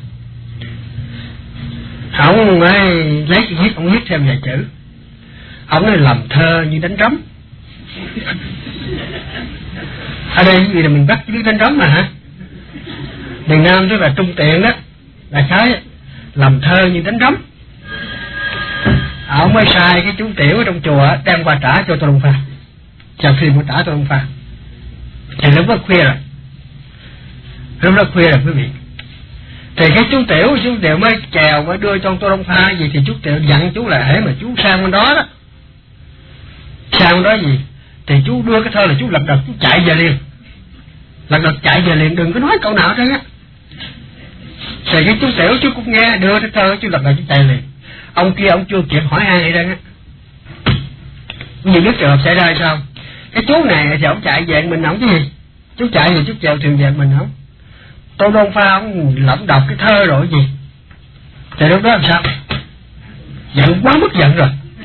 Ông mới lấy cái viết, ông viết thêm vài chữ. Ông nói làm thơ như đánh trống. Ở đây cái gì là mình bắt biết đánh trống mà hả? Miền Nam tức là trung tiện đó, đại khái làm thơ như đánh trống. Ông mới sai cái chú tiểu ở trong chùa đem qua trả cho Tô Đông Pha, chào phim của trả Tô Đông Pha. Thì lúc đó khuya rồi quý vị. Thì cái chú tiểu mới chèo mới đưa cho Tô Đông Pha gì, thì chú tiểu dặn chú là hễ mà chú sang bên đó sang bên đó gì thì chú đưa cái thơ là chú lật đật chú chạy về liền, đừng có nói câu nào hết á. Thì cái chú tiểu chú cũng nghe, đưa cái thơ chú lật đật chú chạy liền. Ông kia ông chưa kịp hỏi ai đây á, nhiều biết trường hợp xảy ra hay sao. Cái chú này thì ông chạy về mình không chứ gì, chú chạy thì chú chèo thuyền về mình không. Tô Đông Pha ông lẩm đọc cái thơ rồi gì, thì lúc đó làm sao, giận quá mức giận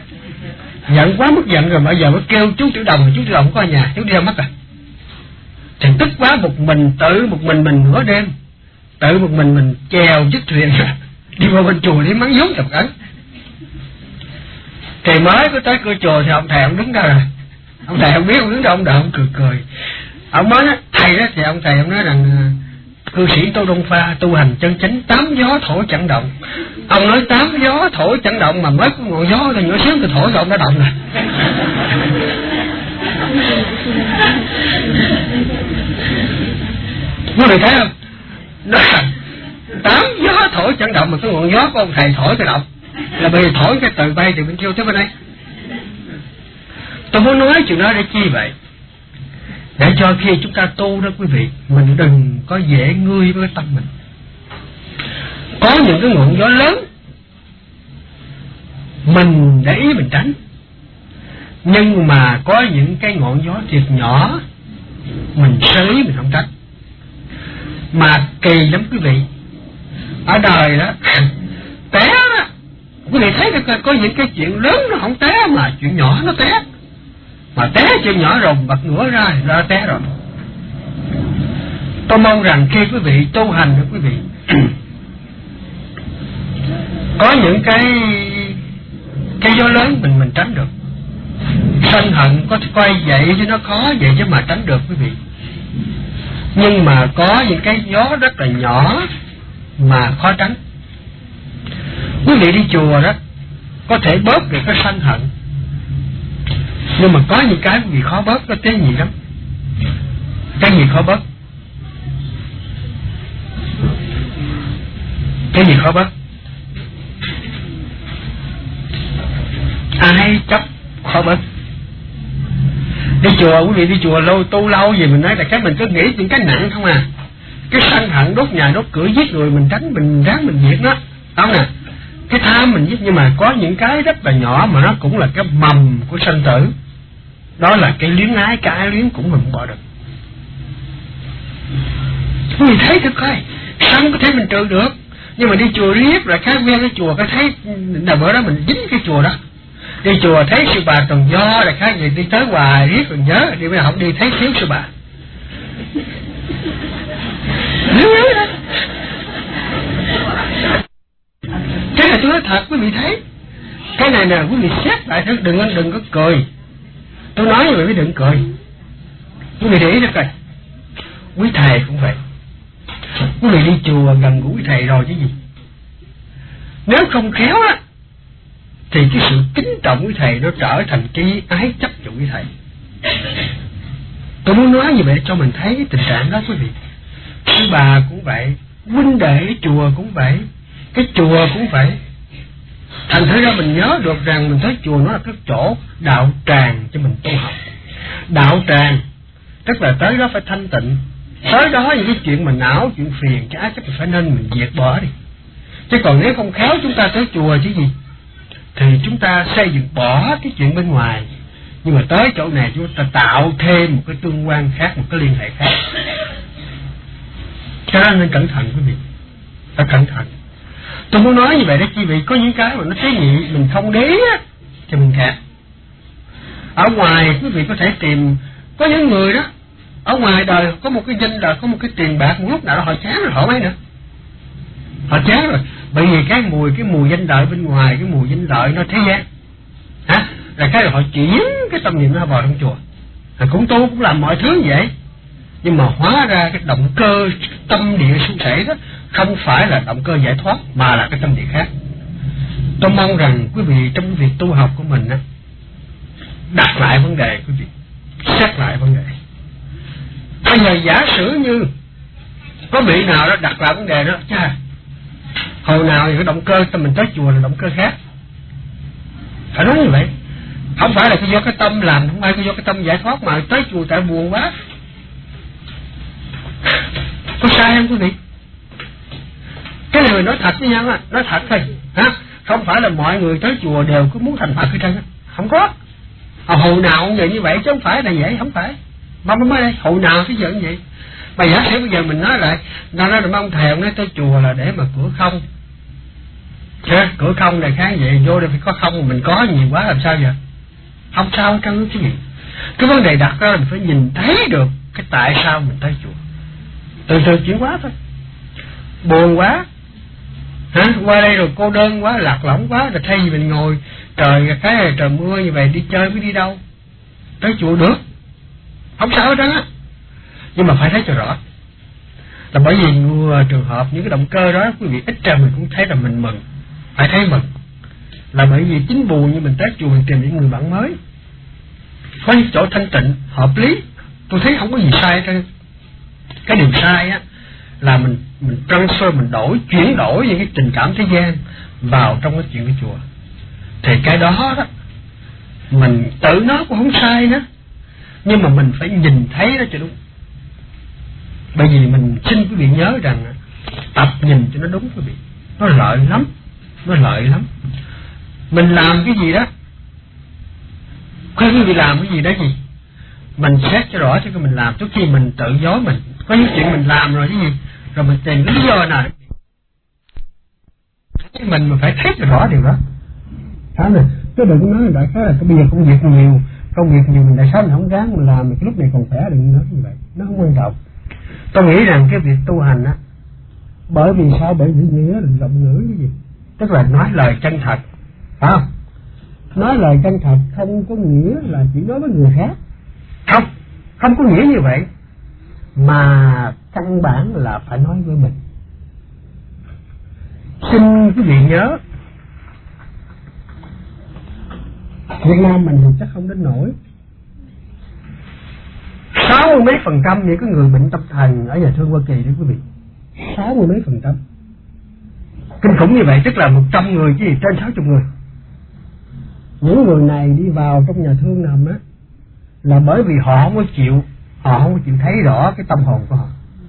rồi, bây giờ mới kêu chú Tiểu Đồng, chú Tiểu Đồng không có ở nhà, chú đi đâu mất rồi. Thì tức quá, tự một mình nửa đêm, tự một mình chèo chiếc thuyền đi vào bên chùa để mắng vốn Phật Ấn. Thì mới có tới cửa chùa thì ông thầy ông đứng đó rồi, ông thầy không biết ông đứng đó, ông đợi ông cười. Ông mới nói thầy đó thì ông thầy ông nói rằng cư sĩ Tô Đông Pha tu hành chân chánh, 8 gió thổi chẳng động. Ông nói 8 gió thổi chẳng động mà mới có ngọn gió thì nhỏ xíu thì thổi rồi ông đã động rồi. Quý vị thấy không? Nó 8 gió thổi chẳng động mà cái ngọn gió của ông thầy thổi cái động, là bởi vì thổi cái từ bay từ bên kia tới bên đây. Tôi muốn nói chuyện đó để chi vậy? Để cho khi chúng ta tu đó quý vị, mình đừng có dễ ngươi với tâm mình. Có những cái ngọn gió lớn mình để ý mình tránh, nhưng mà có những cái ngọn gió thiệt nhỏ mình sơ ý mình không tránh. Mà kỳ lắm quý vị, ở đời đó té đó, quý vị thấy được có những cái chuyện lớn nó không té mà chuyện nhỏ nó té. Mà té chuyện nhỏ rồi bật ngửa ra té rồi. Tôi mong rằng khi quý vị tu hành đó quý vị có những cái gió lớn mình tránh được. Sân hận có quay vậy chứ nó khó vậy chứ mà tránh được quý vị. Nhưng mà có những cái gió rất là nhỏ mà khó tránh. Quý vị đi chùa đó có thể bớt được cái sân hận, nhưng mà có những cái gì khó bớt, có tế nhị lắm. Cái gì khó bớt? Cái gì khó bớt? Ai chấp khó bớt. Đi chùa, quý vị đi chùa lâu tu lâu gì mình nói là cái mình cứ nghĩ những cái nặng không à. Cái sân hận đốt nhà đốt cửa giết người mình tránh, mình ráng mình diệt nó, không nè. Cái tham mình giết, nhưng mà có những cái rất là nhỏ mà nó cũng là cái mầm của sanh tử. Đó là cái luyến ái, cái ái luyến cũng mình không bỏ được. Quý vị thấy được coi, sân có thể mình trừ được, nhưng mà đi chùa riết rồi khác quen cái chùa cái thấy là bữa đó mình dính cái chùa đó. Đi chùa thấy sư bà toàn do là khác gì, đi tới hoài riết rồi nhớ, đi bây giờ không đi thấy thiếu sư bà. Cái này tôi nói thật quý vị thấy. Cái này nè quý vị xét lại thôi, đừng có cười. Tôi nói như vậy mới đừng cười. Quý vị để ý được rồi. Quý thầy cũng vậy. Quý vị đi chùa gần gũi thầy rồi chứ gì. Nếu không khéo á thì cái sự kính trọng quý thầy nó trở thành cái ái chấp cho quý thầy. Tôi muốn nói như vậy cho mình thấy cái tình trạng đó quý vị. Sư bà cũng vậy, huynh đệ ở chùa cũng vậy, cái chùa cũng vậy. Thành thử ra mình nhớ được rằng mình tới chùa nó là cái chỗ đạo tràng cho mình tu học. Đạo tràng tức là tới đó phải thanh tịnh. Tới đó những cái chuyện mà não, chuyện phiền, cái ái chấp phải nên mình diệt bỏ đi. Chứ còn nếu không khéo chúng ta tới chùa chứ gì, thì chúng ta xây dựng bỏ cái chuyện bên ngoài, nhưng mà tới chỗ này chúng ta tạo thêm một cái tương quan khác, một cái liên hệ khác. Cho nên cẩn thận quý vị, phải cẩn thận. Tôi muốn nói như vậy để chi vị có những cái mà nó tế nhị mình không để á thì mình kẹt. Ở ngoài quý vị có thể tìm, có những người đó ở ngoài đời có một cái danh đời, có một cái tiền bạc, một lúc nào đó họ chán rồi họ mấy nữa, họ chán rồi, bởi vì cái mùi danh lợi bên ngoài, cái mùi danh lợi nó thế gian hả, là cái họ chuyển cái tâm niệm nó vào trong chùa. Cũng tu cũng làm mọi thứ vậy, nhưng mà hóa ra cái động cơ tâm địa suy thể đó không phải là động cơ giải thoát mà là cái tâm địa khác. Tôi mong rằng quý vị trong cái việc tu học của mình á, đặt lại vấn đề quý vị, xét lại vấn đề. Bây giờ giả sử như có vị nào đó đặt lại vấn đề đó, cha hồi nào thì cái động cơ mình tới chùa là động cơ khác, phải nói như vậy. Không phải là do cái tâm làm, không phải do cái tâm giải thoát, mà tới chùa tại buồn quá. Có sai không quý vị? Cái này mình nói thật với nhau á, nói thật thôi hả? Không phải là mọi người tới chùa đều cứ muốn thành Phật hết trơn á, không có. Hồi nào cũng vậy như vậy chứ không phải là vậy, không phải. Mà mới đây, hồi nào tới giờ như vậy. Mà giả sử bây giờ mình nói lại, nó nói là ông thầy ông nói tới chùa là để mà cửa không. Chứ cửa không này khác vậy, vô đây phải có không, mà mình có nhiều quá làm sao vậy? Không sao trơn chứ gì. Cái vấn đề đặt ra là mình phải nhìn thấy được cái tại sao mình tới chùa. Từ từ chuyển hóa thôi. Buồn quá hả, qua đây rồi cô đơn quá, lạc lõng quá, rồi thay vì mình ngồi trời mưa như vậy đi chơi mới đi đâu, tới chùa được, không sao hết đó. Nhưng mà phải thấy cho rõ. Là bởi vì trường hợp những cái động cơ đó quý vị ít ra mình cũng thấy là mình mừng, phải thấy mừng. Là bởi vì chính buồn như mình tới chùa mình tìm những người bạn mới, có những chỗ thanh tịnh hợp lý, tôi thấy không có gì sai hết. Cái điều sai á là mình transfer, mình chuyển đổi những cái tình cảm thế gian vào trong cái chuyện của chùa. Thì cái đó đó mình tự nó cũng không sai nữa, nhưng mà mình phải nhìn thấy nó cho đúng. Bởi vì mình xin quý vị nhớ rằng tập nhìn cho nó đúng quý vị, nó lợi lắm, nó lợi lắm. Mình làm cái gì đó, khi quý vị làm cái gì đó gì, mình xét cho rõ cho cái mình làm, trước khi mình tự dối mình. Có những chuyện mình làm rồi cái gì, rồi mình tìm cái lý do nào mình mà phải thấy cho rõ điều đó. Đó này, chứ đừng nói đại khái là bây giờ công việc nhiều mình tại sao mình không ráng mình làm, cái lúc này còn khỏe, đừng nói như vậy, nó không quan trọng. Tôi nghĩ rằng cái việc tu hành á, bởi vì sao? Bởi vì nghĩa là giọng ngữ cái gì, tức là nói lời chân thật, phải không? Nói lời chân thật không có nghĩa là chỉ nói với người khác, không có nghĩa như vậy, mà căn bản là phải nói với mình. Xin quý vị nhớ, Việt Nam mình thì chắc không đến nổi 60 mấy % những cái người bệnh tâm thần ở nhà thương Hoa Kỳ đó quý vị, 60 mấy %. Kinh khủng như vậy, tức là 100 người chứ gì, trên 60 người. Những người này đi vào trong nhà thương nằm á, là bởi vì họ không có chịu thấy rõ cái tâm hồn của họ.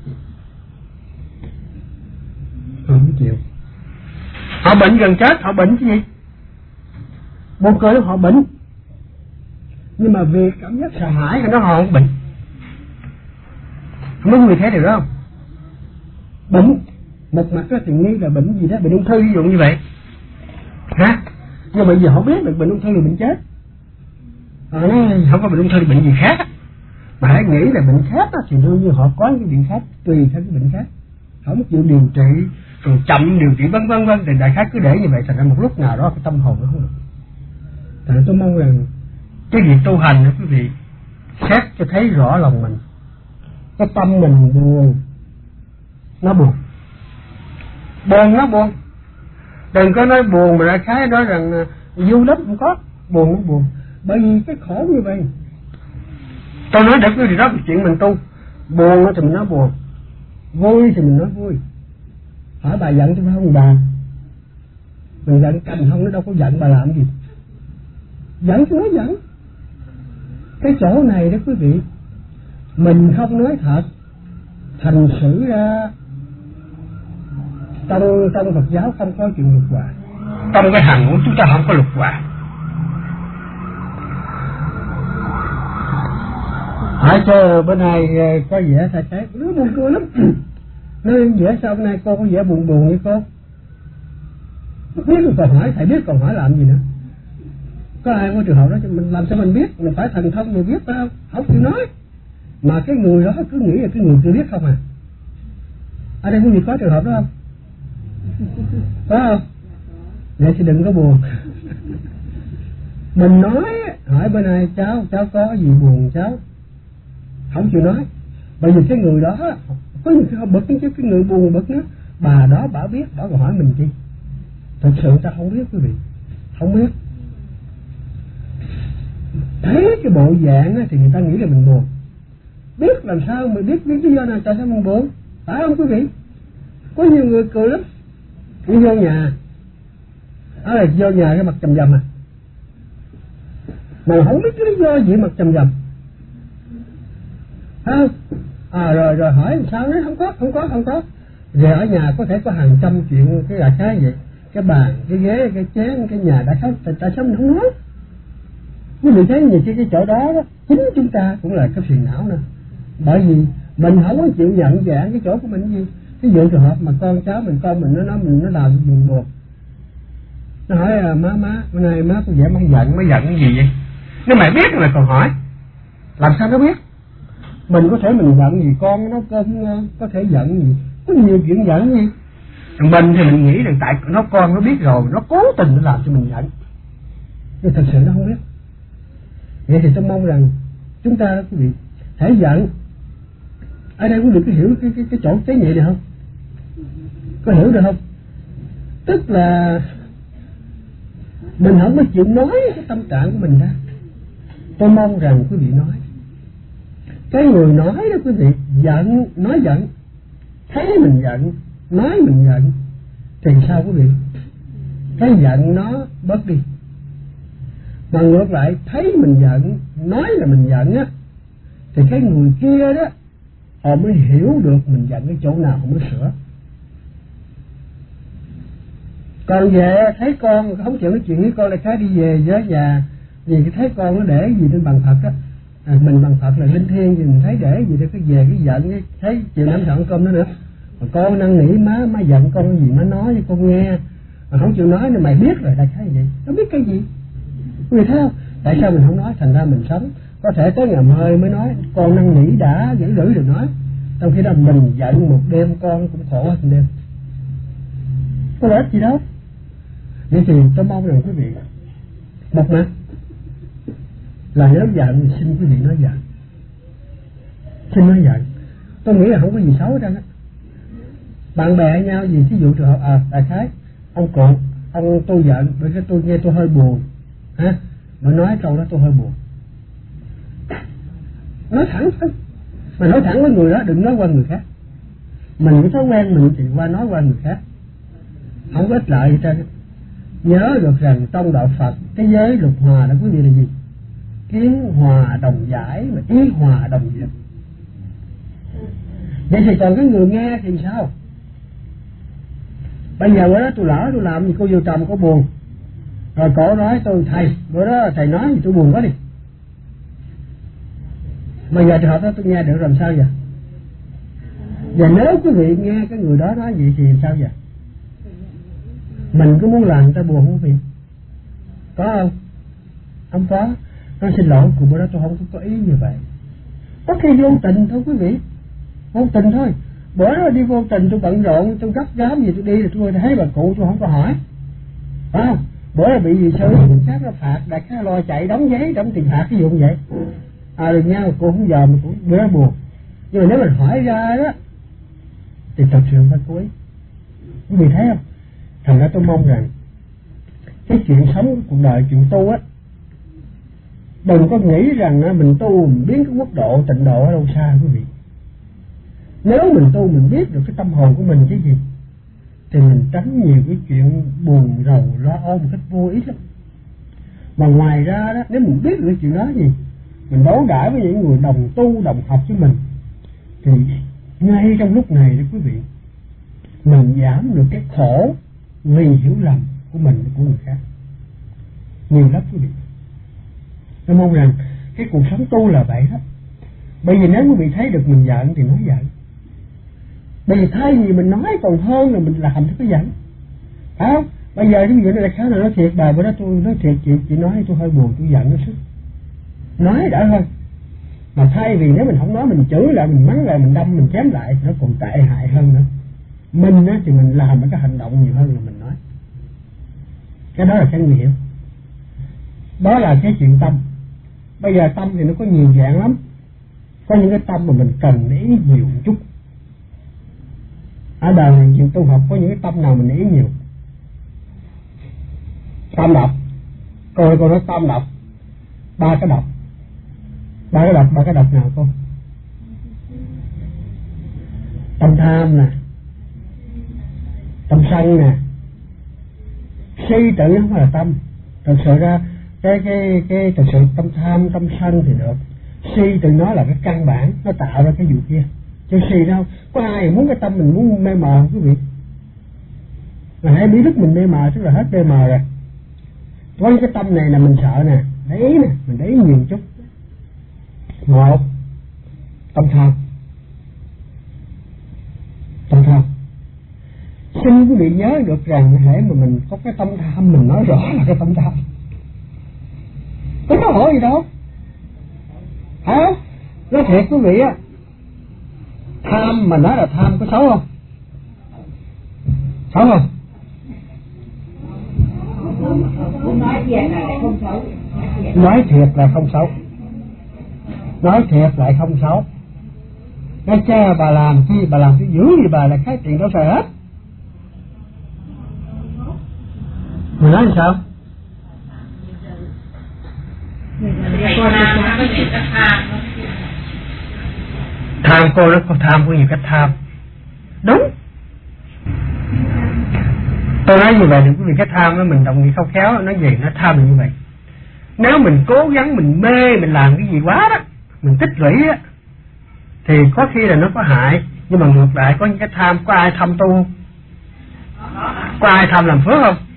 Không chịu. Họ bệnh gần chết, họ bệnh cái gì? Buồn cười lắm, họ bệnh. Nhưng mà vì cảm giác sợ hãi thì họ không bệnh. Không có người thấy điều đó không? Bệnh, một mặt đó thì nghi là bệnh gì đó, bệnh ung thư ví dụ như vậy. Hả? Nhưng mà giờ họ biết được bệnh ung thư là bệnh chết. Họ nói không có bệnh ung thư thì bệnh gì khác. Mà hãy nghĩ là bệnh khác đó, thì đương nhiên họ có những biện pháp tùy theo cái bệnh khác. Không chịu điều trị, rồi chậm điều trị vân vân, thì đại khái cứ để như vậy, thành ra một lúc nào đó cái tâm hồn nó không được. Thành ra tôi mong rằng cái việc tu hành đó quý vị xét cho thấy rõ lòng mình. Cái tâm mình buồn, nó buồn, nó buồn. Đừng có nói buồn mà đại khái nói rằng vui lắm, không có. Buồn nó buồn, bởi vì cái khổ như vậy. Tôi nói để quý vị đó, chuyện mình tu, buồn thì mình nói buồn, vui thì mình nói vui. Hỏi bà giận tôi phải không bà? Mình giận cành không, nó đâu có giận bà làm gì. Giận tôi nói giận. Cái chỗ này đó quý vị, mình không nói thật, thành sự ra trong Phật giáo không có chuyện lục hòa. Trong cái hành của chúng ta không có lục hòa. Hỏi cho bên này có vẻ thầy trái, nó buồn cười lắm. Nói vẻ sao hôm nay cô có vẻ buồn với cô? Biết còn hỏi, thầy biết còn hỏi làm gì nữa? Có ai có trường hợp đó cho mình làm sao mình biết? Mình phải thần thông người biết phải không? Không chịu nói. Mà cái người đó cứ nghĩ là cái người chưa biết không à? Ở đây có gì có trường hợp đó không? Có không? Vậy thì đừng có buồn. Mình nói, hỏi bên này cháu có gì buồn cháu? Không chịu nói. Bởi vì cái người đó có những cái bực chứ, cái người buồn bực đó, bà đó bà biết, bà còn hỏi mình chi? Thật sự ta không biết quý vị, không biết. Thấy cái bộ dạng thì người ta nghĩ là mình buồn. Biết làm sao mà biết lý do nào tại sao mình buồn, phải không quý vị? Có nhiều người cười lắm, đi vô nhà, đó là vô nhà cái mặt chầm chầm à, mà không biết cái lý do gì mặt chầm chầm, phải không? Rồi hỏi làm sao, nói không có. Rồi ở nhà có thể có hàng trăm chuyện cái là cái vậy, cái bàn, cái ghế, cái chén, cái nhà đã không, tại sao mình không nói? Quý vị thấy nhiều cái chỗ đó, chính chúng ta cũng là cái phiền não nữa. Bởi vì mình không có chịu nhận dạng cái chỗ của mình gì. Ví dụ trường hợp mà con cháu mình nó nói mình nó làm buồn buồn, nó hỏi má bữa nay má có vẻ má giận cái gì vậy? Nếu mày biết là còn hỏi, làm sao nó biết? Mình có thể mình giận gì con nó có thể giận gì, có nhiều chuyện giận gì. Mình thì mình nghĩ rằng tại nó con nó biết rồi, nó cố tình nó làm cho mình giận, nhưng thật sự nó không biết. Vậy thì tôi mong rằng chúng ta quý vị hãy giận, Ở đây quý vị có hiểu cái chỗ tế nhị này không? Có hiểu được không? Tức là mình không có chịu nói cái tâm trạng của mình ra. Tôi mong rằng quý vị nói. Cái người nói đó quý vị, giận, nói giận, thấy mình giận, nói mình giận, thì sao quý vị? Cái giận nó bớt đi. Mà ngược lại, thấy mình giận, nói là mình giận á, thì cái người kia đó, họ mới hiểu được mình giận cái chỗ nào, họ mới sửa. Còn về thấy con không chịu nói chuyện với con là cái đi về với nhà, vì cái thấy con nó để gì trên bằng Phật á, mình bằng Phật là linh thiêng, thì mình thấy để gì để cái về cái giận cái thấy chiều năm ăn cơm nữa nữa. Mà con năn nỉ má giận con cái gì má nói cho con nghe, mà không chịu nói nên mày biết rồi là cái gì? Nó biết cái gì? Vì thấy không? Tại sao mình không nói? Thành ra mình sống có thể tới ngày mơi mới nói, con năn nỉ đã giữ được nói, trong khi đó mình giận một đêm con cũng khổ hết một đêm, có lợi ích gì đâu. Vậy thì tôi mong rằng quý vị một mặt là nếu giận thì xin quý vị nói giận, xin nói giận. Tôi nghĩ là không có gì xấu ở đó. Bạn bè nhau gì, ví dụ trường hợp đại khái ông cụ ông tôi giận bởi cái tôi nghe tôi hơi buồn ha, mà nói câu đó tôi hơi buồn, nói thẳng thôi. Mà nói thẳng với người đó, đừng nói qua người khác. Mình cái thói quen mình thì nói qua người khác không có ích lợi gì trơn. Nhớ được rằng trong đạo Phật cái giới luật hòa đó quý vị là gì? Kiến hòa đồng giải mà ý hòa đồng diệt. Vậy thì còn cái người nghe thì sao? Bây giờ bữa đó tôi lỡ tôi làm gì cô vô chồng có buồn, rồi cổ nói tôi thầy bữa đó thầy nói gì tôi buồn quá đi. Mà giờ trường hợp đó tôi nghe được làm sao vậy? Và nếu quý vị nghe cái người đó nói vậy thì sao vậy? Mình có muốn làm người ta buồn không quý vị? Có không? Không có. Nói xin lỗi, cùng bữa đó tôi không có ý như vậy. Có khi vô tình thôi quý vị, vô tình thôi. Bữa đó đi vô tình tôi bận rộn, tôi gấp gáp gì tôi đi rồi tôi thấy bà cụ tôi không có hỏi, phải không? Bữa đó bị gì sư cảnh sát nó phạt, đại khái lo chạy đóng giấy đóng tiền phạt cái vụ như vậy. Đừng nha, cô không giờ mà cũng bữa đó buồn. Nhưng mà nếu mình hỏi ra đó thì thật sự phải cố ý. Quý vị thấy không? Thành ra tôi mong rằng cái chuyện sống cuộc đời, chuyện tu á, đừng có nghĩ rằng mình tu mình biến cái quốc độ tịnh độ ở đâu xa quý vị. Nếu mình tu mình biết được cái tâm hồn của mình cái gì thì mình tránh nhiều cái chuyện buồn rầu lo âu một cách vô ích lắm. Mà ngoài ra đó, nếu mình biết được cái chuyện đó gì, mình đối đãi với những người đồng tu đồng học với mình, thì ngay trong lúc này đó quý vị, mình giảm được cái khổ vì hiểu lầm của mình và của người khác nhiều lắm quý vị. Tôi mong rằng cái cuộc sống tu là vậy đó. Bởi vì nếu quý vị thấy được mình giận thì nói giận. Bởi vì thay vì mình nói còn hơn là mình làm cho cái giận, phải không? Bây giờ cái chuyện này là khá là nói thiệt, bà bữa đó tôi nói thiệt chị nói tôi hơi buồn, tôi giận nó sức, nói đã hơn. Mà thay vì nếu mình không nói, mình chửi lại, mình mắng lại, mình đâm, mình chém lại thì nó còn tệ hại hơn nữa. Mình á thì mình làm cái hành động nhiều hơn là mình nói. Cái đó là cái nguy hiểm. Đó là cái chuyện tâm. Bây giờ tâm thì nó có nhiều dạng lắm. Có những cái tâm mà mình cần để ý nhiều một chút. Ở đời này chuyện tu học có những cái tâm nào mình để ý nhiều? Tâm độc. Coi nói tâm độc. Ba cái độc nào cô? Tâm tham nè, tâm sân nè. Si tự không phải là tâm. Thật sự ra cái thật sự tâm tham, tâm sân thì được. Si tự nó là cái căn bản, nó tạo ra cái vụ kia. Chứ si đâu có ai muốn cái tâm mình muốn mê mờ không quý vị? Mà hãy biết lúc mình mê mờ tức là hết mê mờ rồi. Có cái tâm này là mình sợ nè, để ý nè, mình để ý nhiều chút. Một, tâm tham. Tâm tham. Xin quý vị nhớ được rằng hễ mà mình có cái tâm tham, mình nói rõ là cái tâm tham. Có hỏi gì đâu. Hả? Nói thiệt quý vị á, tham mà nói là tham có xấu không? Xấu không? Nói thiệt là không xấu. Nói thiệt là không xấu. Nói thiệt lại không xấu. Cái cha bà làm chi, bà làm cái dữ gì bà là cái chuyện đâu sợ hết. Mình nói làm sao? Tham cô nó có tham, có nhiều cách tham. Đúng. Tôi nói như vậy đừng có vì cái tham đó mình đồng nghĩa không khéo, nói gì nó tham là như vậy. Nếu mình cố gắng mình mê, mình làm cái gì quá đó, mình tích lũy á, thì có khi là nó có hại. Nhưng mà ngược lại có những cái tham, có ai tham tu không? Có ai tham làm phước không?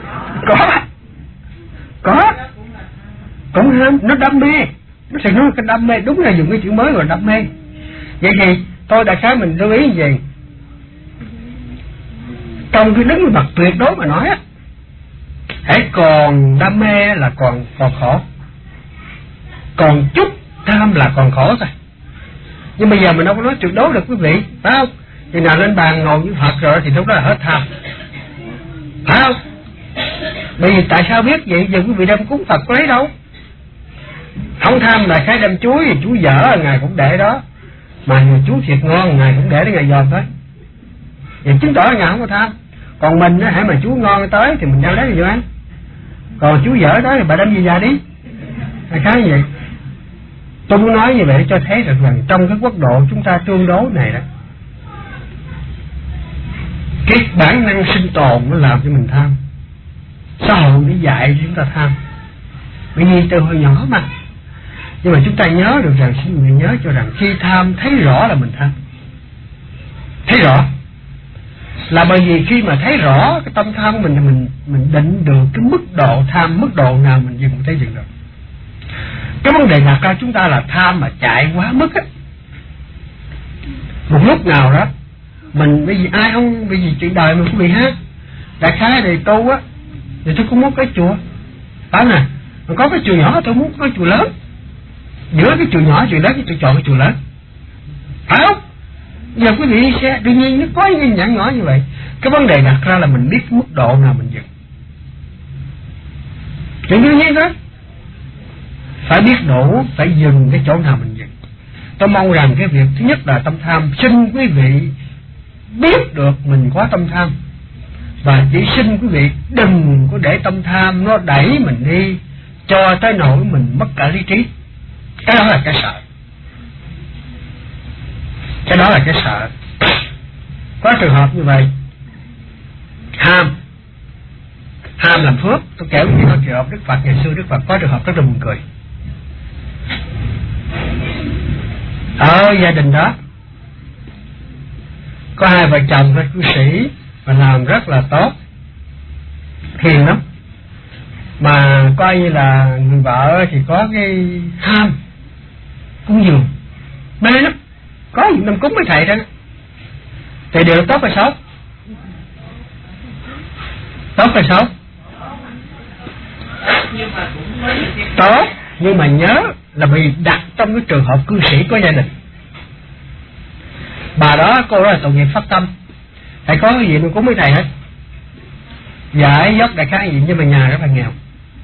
Có. Cũng ham, nó đam mê. Nó sẽ nói cái đam mê, đúng là dùng cái chữ mới rồi, đam mê. Vậy thì tôi đại khái mình lưu ý như vậy. Trong cái đứng mặt tuyệt đối mà nói á, hãy còn đam mê là còn khổ, còn chút tham là còn khổ thôi. Nhưng bây giờ mình đâu có nói tuyệt đối được quý vị, phải không? Thì nào lên bàn ngồi với Phật rồi thì lúc đó là hết tham, phải không? Bởi vì tại sao biết vậy? Giờ quý vị đem cúng Phật có lấy đâu. Không tham là cái đem chuối, thì chuối dở ngài cũng để đó, mà nhiều chuối thiệt ngon ngài cũng để ngài dòm tới. Vậy chứng tỏ là ngài không có tham. Còn mình á, hãy mà chuối ngon tới thì mình đem lấy rồi ăn. Còn chuối dở đó thì bà đem gì ra đi. Là khá như vậy. Tôi muốn nói như vậy cho thấy được rằng trong cái quốc độ chúng ta tương đối này đó, cái bản năng sinh tồn nó làm cho mình tham. Xã hội để dạy chúng ta tham. Bởi vì từ hồi nhỏ mà. Nhưng mà chúng ta nhớ được rằng, xin người nhớ cho rằng khi tham thấy rõ là mình tham. Thấy rõ là bởi vì khi mà thấy rõ cái tâm tham của mình định được cái mức độ tham, mức độ nào mình dừng thấy dừng được. Cái vấn đề đặt ra chúng ta là tham mà chạy quá mức á. Một lúc nào đó mình, bởi vì ai không, bởi vì chuyện đời mình cũng bị hát. Đại khái thì tu á, thì tôi cũng muốn cái chùa, phải nè, mà có cái chùa nhỏ tôi muốn có cái chùa lớn. Giữa cái chùa nhỏ chùa lớn thì tôi chọn cái chùa lớn, phải không? Giờ quý vị sẽ đương nhiên nó có những nhãn nhỏ như vậy. Cái vấn đề đặt ra là mình biết mức độ nào mình dừng. Chuyện đương nhiên đó, phải biết đủ, phải dừng cái chỗ nào mình dừng. Tôi mong rằng cái việc thứ nhất là tâm tham, xin quý vị biết được mình có tâm tham, và chỉ xin quý vị đừng có để tâm tham nó đẩy mình đi cho tới nỗi mình mất cả lý trí. Cái đó là cái sợ. Cái đó là cái sợ. Có trường hợp như vậy, ham làm phước. Tôi kể với cái trường hợp Đức Phật ngày xưa. Đức Phật có trường hợp rất là buồn cười. Ở gia đình đó có hai vợ chồng là cư sĩ và làm rất là tốt, hiền lắm, mà coi như là người vợ thì có cái ham cúng dường, mê lắm, có những năm cúng với thầy đó. Thì điều tốt hay xấu? Tốt hay xấu? Tốt, nhưng mà nhớ là vì đặt trong cái trường hợp cư sĩ có gia đình. Bà đó, cô đó là tội nghiệp phát tâm, thầy có cái gì mà cúng với thầy hết, giải dốc đại khái gì, nhưng mà nhà rất là nghèo,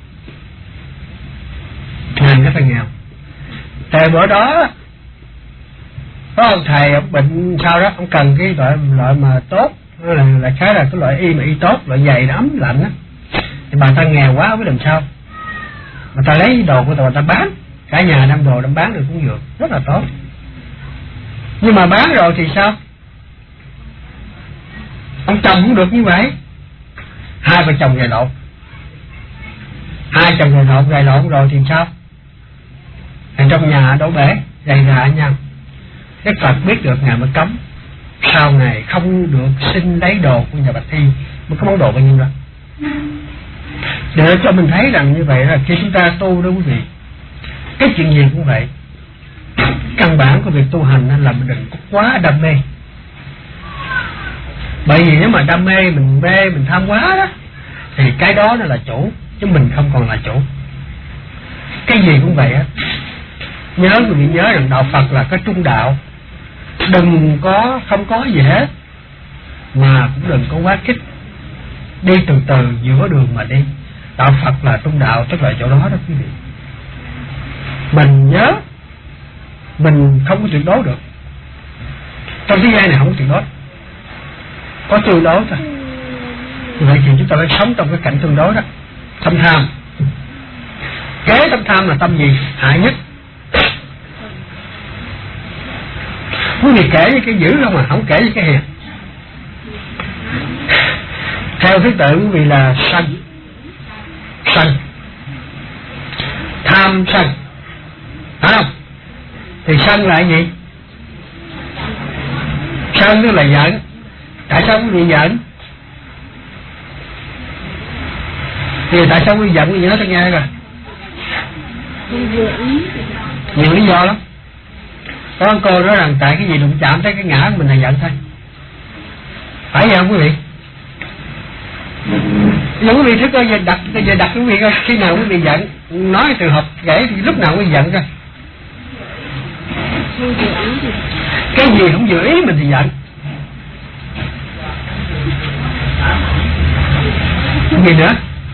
nhà rất là nghèo. Thầy bữa đó có ông thầy ông bệnh sao đó, ông cần cái loại mà tốt, là khá là cái loại y mà y tốt, loại dày nó ấm lạnh á. Thì bà ta nghèo quá biết làm sao, mà ta lấy đồ của ta bán, cả nhà đem đồ đem bán được cũng được, rất là tốt. Nhưng mà bán rồi thì sao? Ông chồng cũng được như vậy. Hai vợ chồng gầy lộn. Hai chồng gầy lộn rồi thì sao? Thì trong nhà đổ bể, gầy gà nhau. Đức Phật biết được ngài mới cấm sau này không được xin lấy đồ của nhà Bạch Thi, mới có món đồ bao nhiêu đó. Để cho mình thấy rằng như vậy là khi chúng ta tu đó quý vị, cái chuyện gì cũng vậy. Căn bản của việc tu hành là mình đừng có quá đam mê. Bởi vì nếu mà đam mê, mình tham quá đó, thì cái đó nó là chủ, chứ mình không còn là chủ. Cái gì cũng vậy á. Nhớ quý vị nhớ rằng đạo Phật là cái trung đạo. Đừng có không có gì hết, mà cũng đừng có quá khích. Đi từ từ giữa đường mà đi. Đạo Phật là trung đạo, tức là chỗ đó đó quý vị. Mình nhớ mình không có tuyệt đối được. Trong thế gian này không có tuyệt đối, có tương đối thôi. Vậy thì chúng ta phải sống trong cái cảnh tương đối đó. Tâm tham, kế tâm tham là tâm gì? Hại nhất. Quý vị kể với cái dữ không à, không kể với cái hiền. Theo thứ tự quý vị là sân, tham sân, phải không? Thì sân là gì? Sân tức là giận. Tại sao quý vị giận? Thì tại sao quý vị giận? Quý vị nói tôi nghe rồi. Nhiều lý do lắm. Có cô nói rằng tại cái gì đụng chạm tới cái ngã của mình là giận thôi. Phải vậy không quý vị? Nếu quý vị thích coi giờ đặt quý vị coi khi nào quý vị giận, nói trường hợp kể thì lúc nào quý vị giận coi. Cái gì không vừa ý mình thì giận. Gì nữa?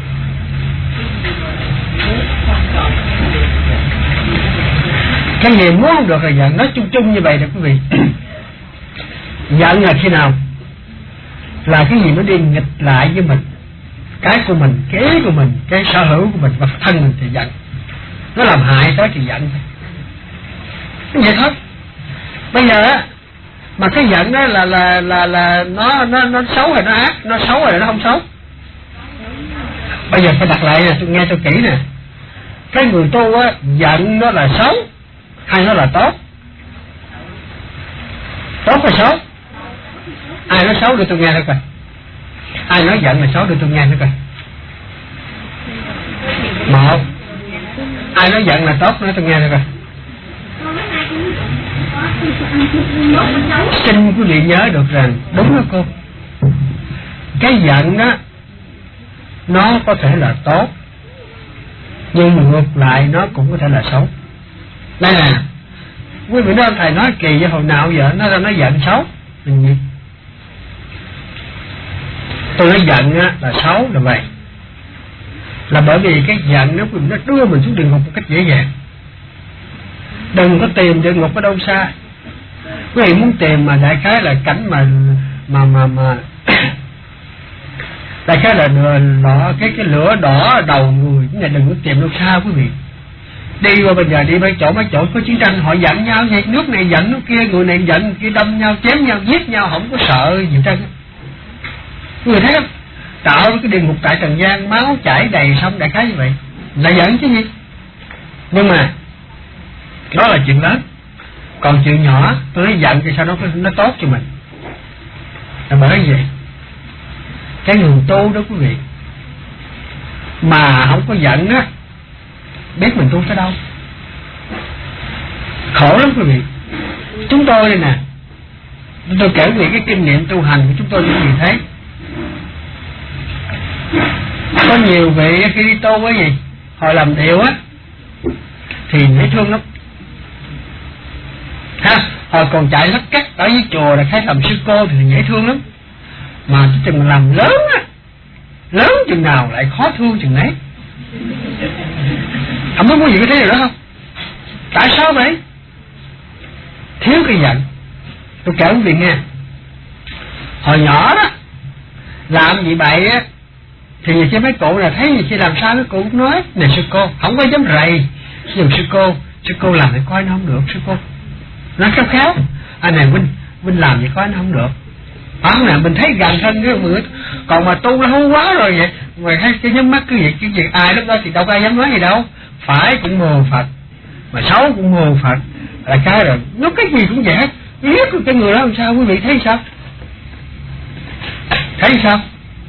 Cái gì muốn không được là giận. Nói chung chung như vậy nè quý vị. Giận là khi nào? Là cái gì nó đi nghịch lại với mình, cái của mình, kế của mình, cái sở hữu của mình và thân mình thì giận. Nó làm hại tới thì giận thôi. Vậy thôi. Bây giờ á, mà cái giận đó là nó xấu hay nó ác? Nó xấu hay nó không xấu? Bây giờ phải đặt lại nè, tôi nghe cho kỹ nè. Cái người tu á, giận nó là xấu hay nó là tốt? Tốt hay xấu? Ai nói xấu để tôi nghe thôi coi. Ai nói giận là xấu để tôi nghe thôi coi. Một. Ai nói giận là tốt nói tôi nghe thôi coi. Xin quý vị nhớ được rằng đúng đó cô, cái giận đó nó có thể là tốt, nhưng ngược lại nó cũng có thể là xấu. Đây nè, quý vị nói thầy nói kỳ với hồi nào giờ nó giận xấu mình gì? Tôi nói giận á là xấu là vậy, là bởi vì cái giận nó đưa mình xuống địa ngục một cách dễ dàng. Đừng có tìm địa ngục ở đâu xa. Quý vị muốn tìm mà đại khái là cảnh mà đại khái là cái lửa đỏ đầu người, cái này đừng có tìm đâu xa quý vị. Đi qua bây giờ đi mấy chỗ có chiến tranh họ giận nhau vậy, nước này giận nước kia, người này giận kia, đâm nhau chém nhau giết nhau, không có sợ gì trơn. Người thấy không? Tạo cái địa ngục tại trần gian, máu chảy đầy xong đại khái như vậy là giận chứ gì. Nhưng mà đó là chuyện lớn. Còn chuyện nhỏ tôi nói giận thì sao nó tốt cho mình. Là bởi vì cái người tu đó quý vị mà không có giận á, biết mình tu tới đâu. Khổ lắm quý vị. Chúng tôi đây nè, tôi kể về cái kinh nghiệm tu hành của chúng tôi những gì thấy. Có nhiều vị khi đi tu cái gì họ làm điệu á thì dễ thương lắm ha. Họ còn chạy lắc cắt ở dưới chùa là thấy làm sư cô thì dễ thương lắm. Mà chừng làm lớn á, lớn chừng nào lại khó thương chừng đấy. Không biết có gì có thấy điều đó không? Tại sao vậy? Thiếu cái giận. Tôi kể quý vị nghe. Hồi nhỏ đó làm gì bậy á thì chứ mấy cụ là thấy gì chứ làm sao mấy cụ cũng nói nè sư cô, không có dám rầy. Nhưng sư cô làm thì coi nó không được sư cô. Nó khéo anh này Vinh làm vậy coi nó không được. Không nè, mình thấy gần thân cái người. Còn mà tu nó hú quá rồi vậy, mà thấy cái nhắm mắt cái gì ai lúc đó thì đâu có ai dám nói gì đâu. Phải cũng mô Phật, mà xấu cũng mô Phật. Là cái rồi nó cái gì cũng vậy hết. Liếc cái người đó làm sao quý vị thấy sao? Thấy sao?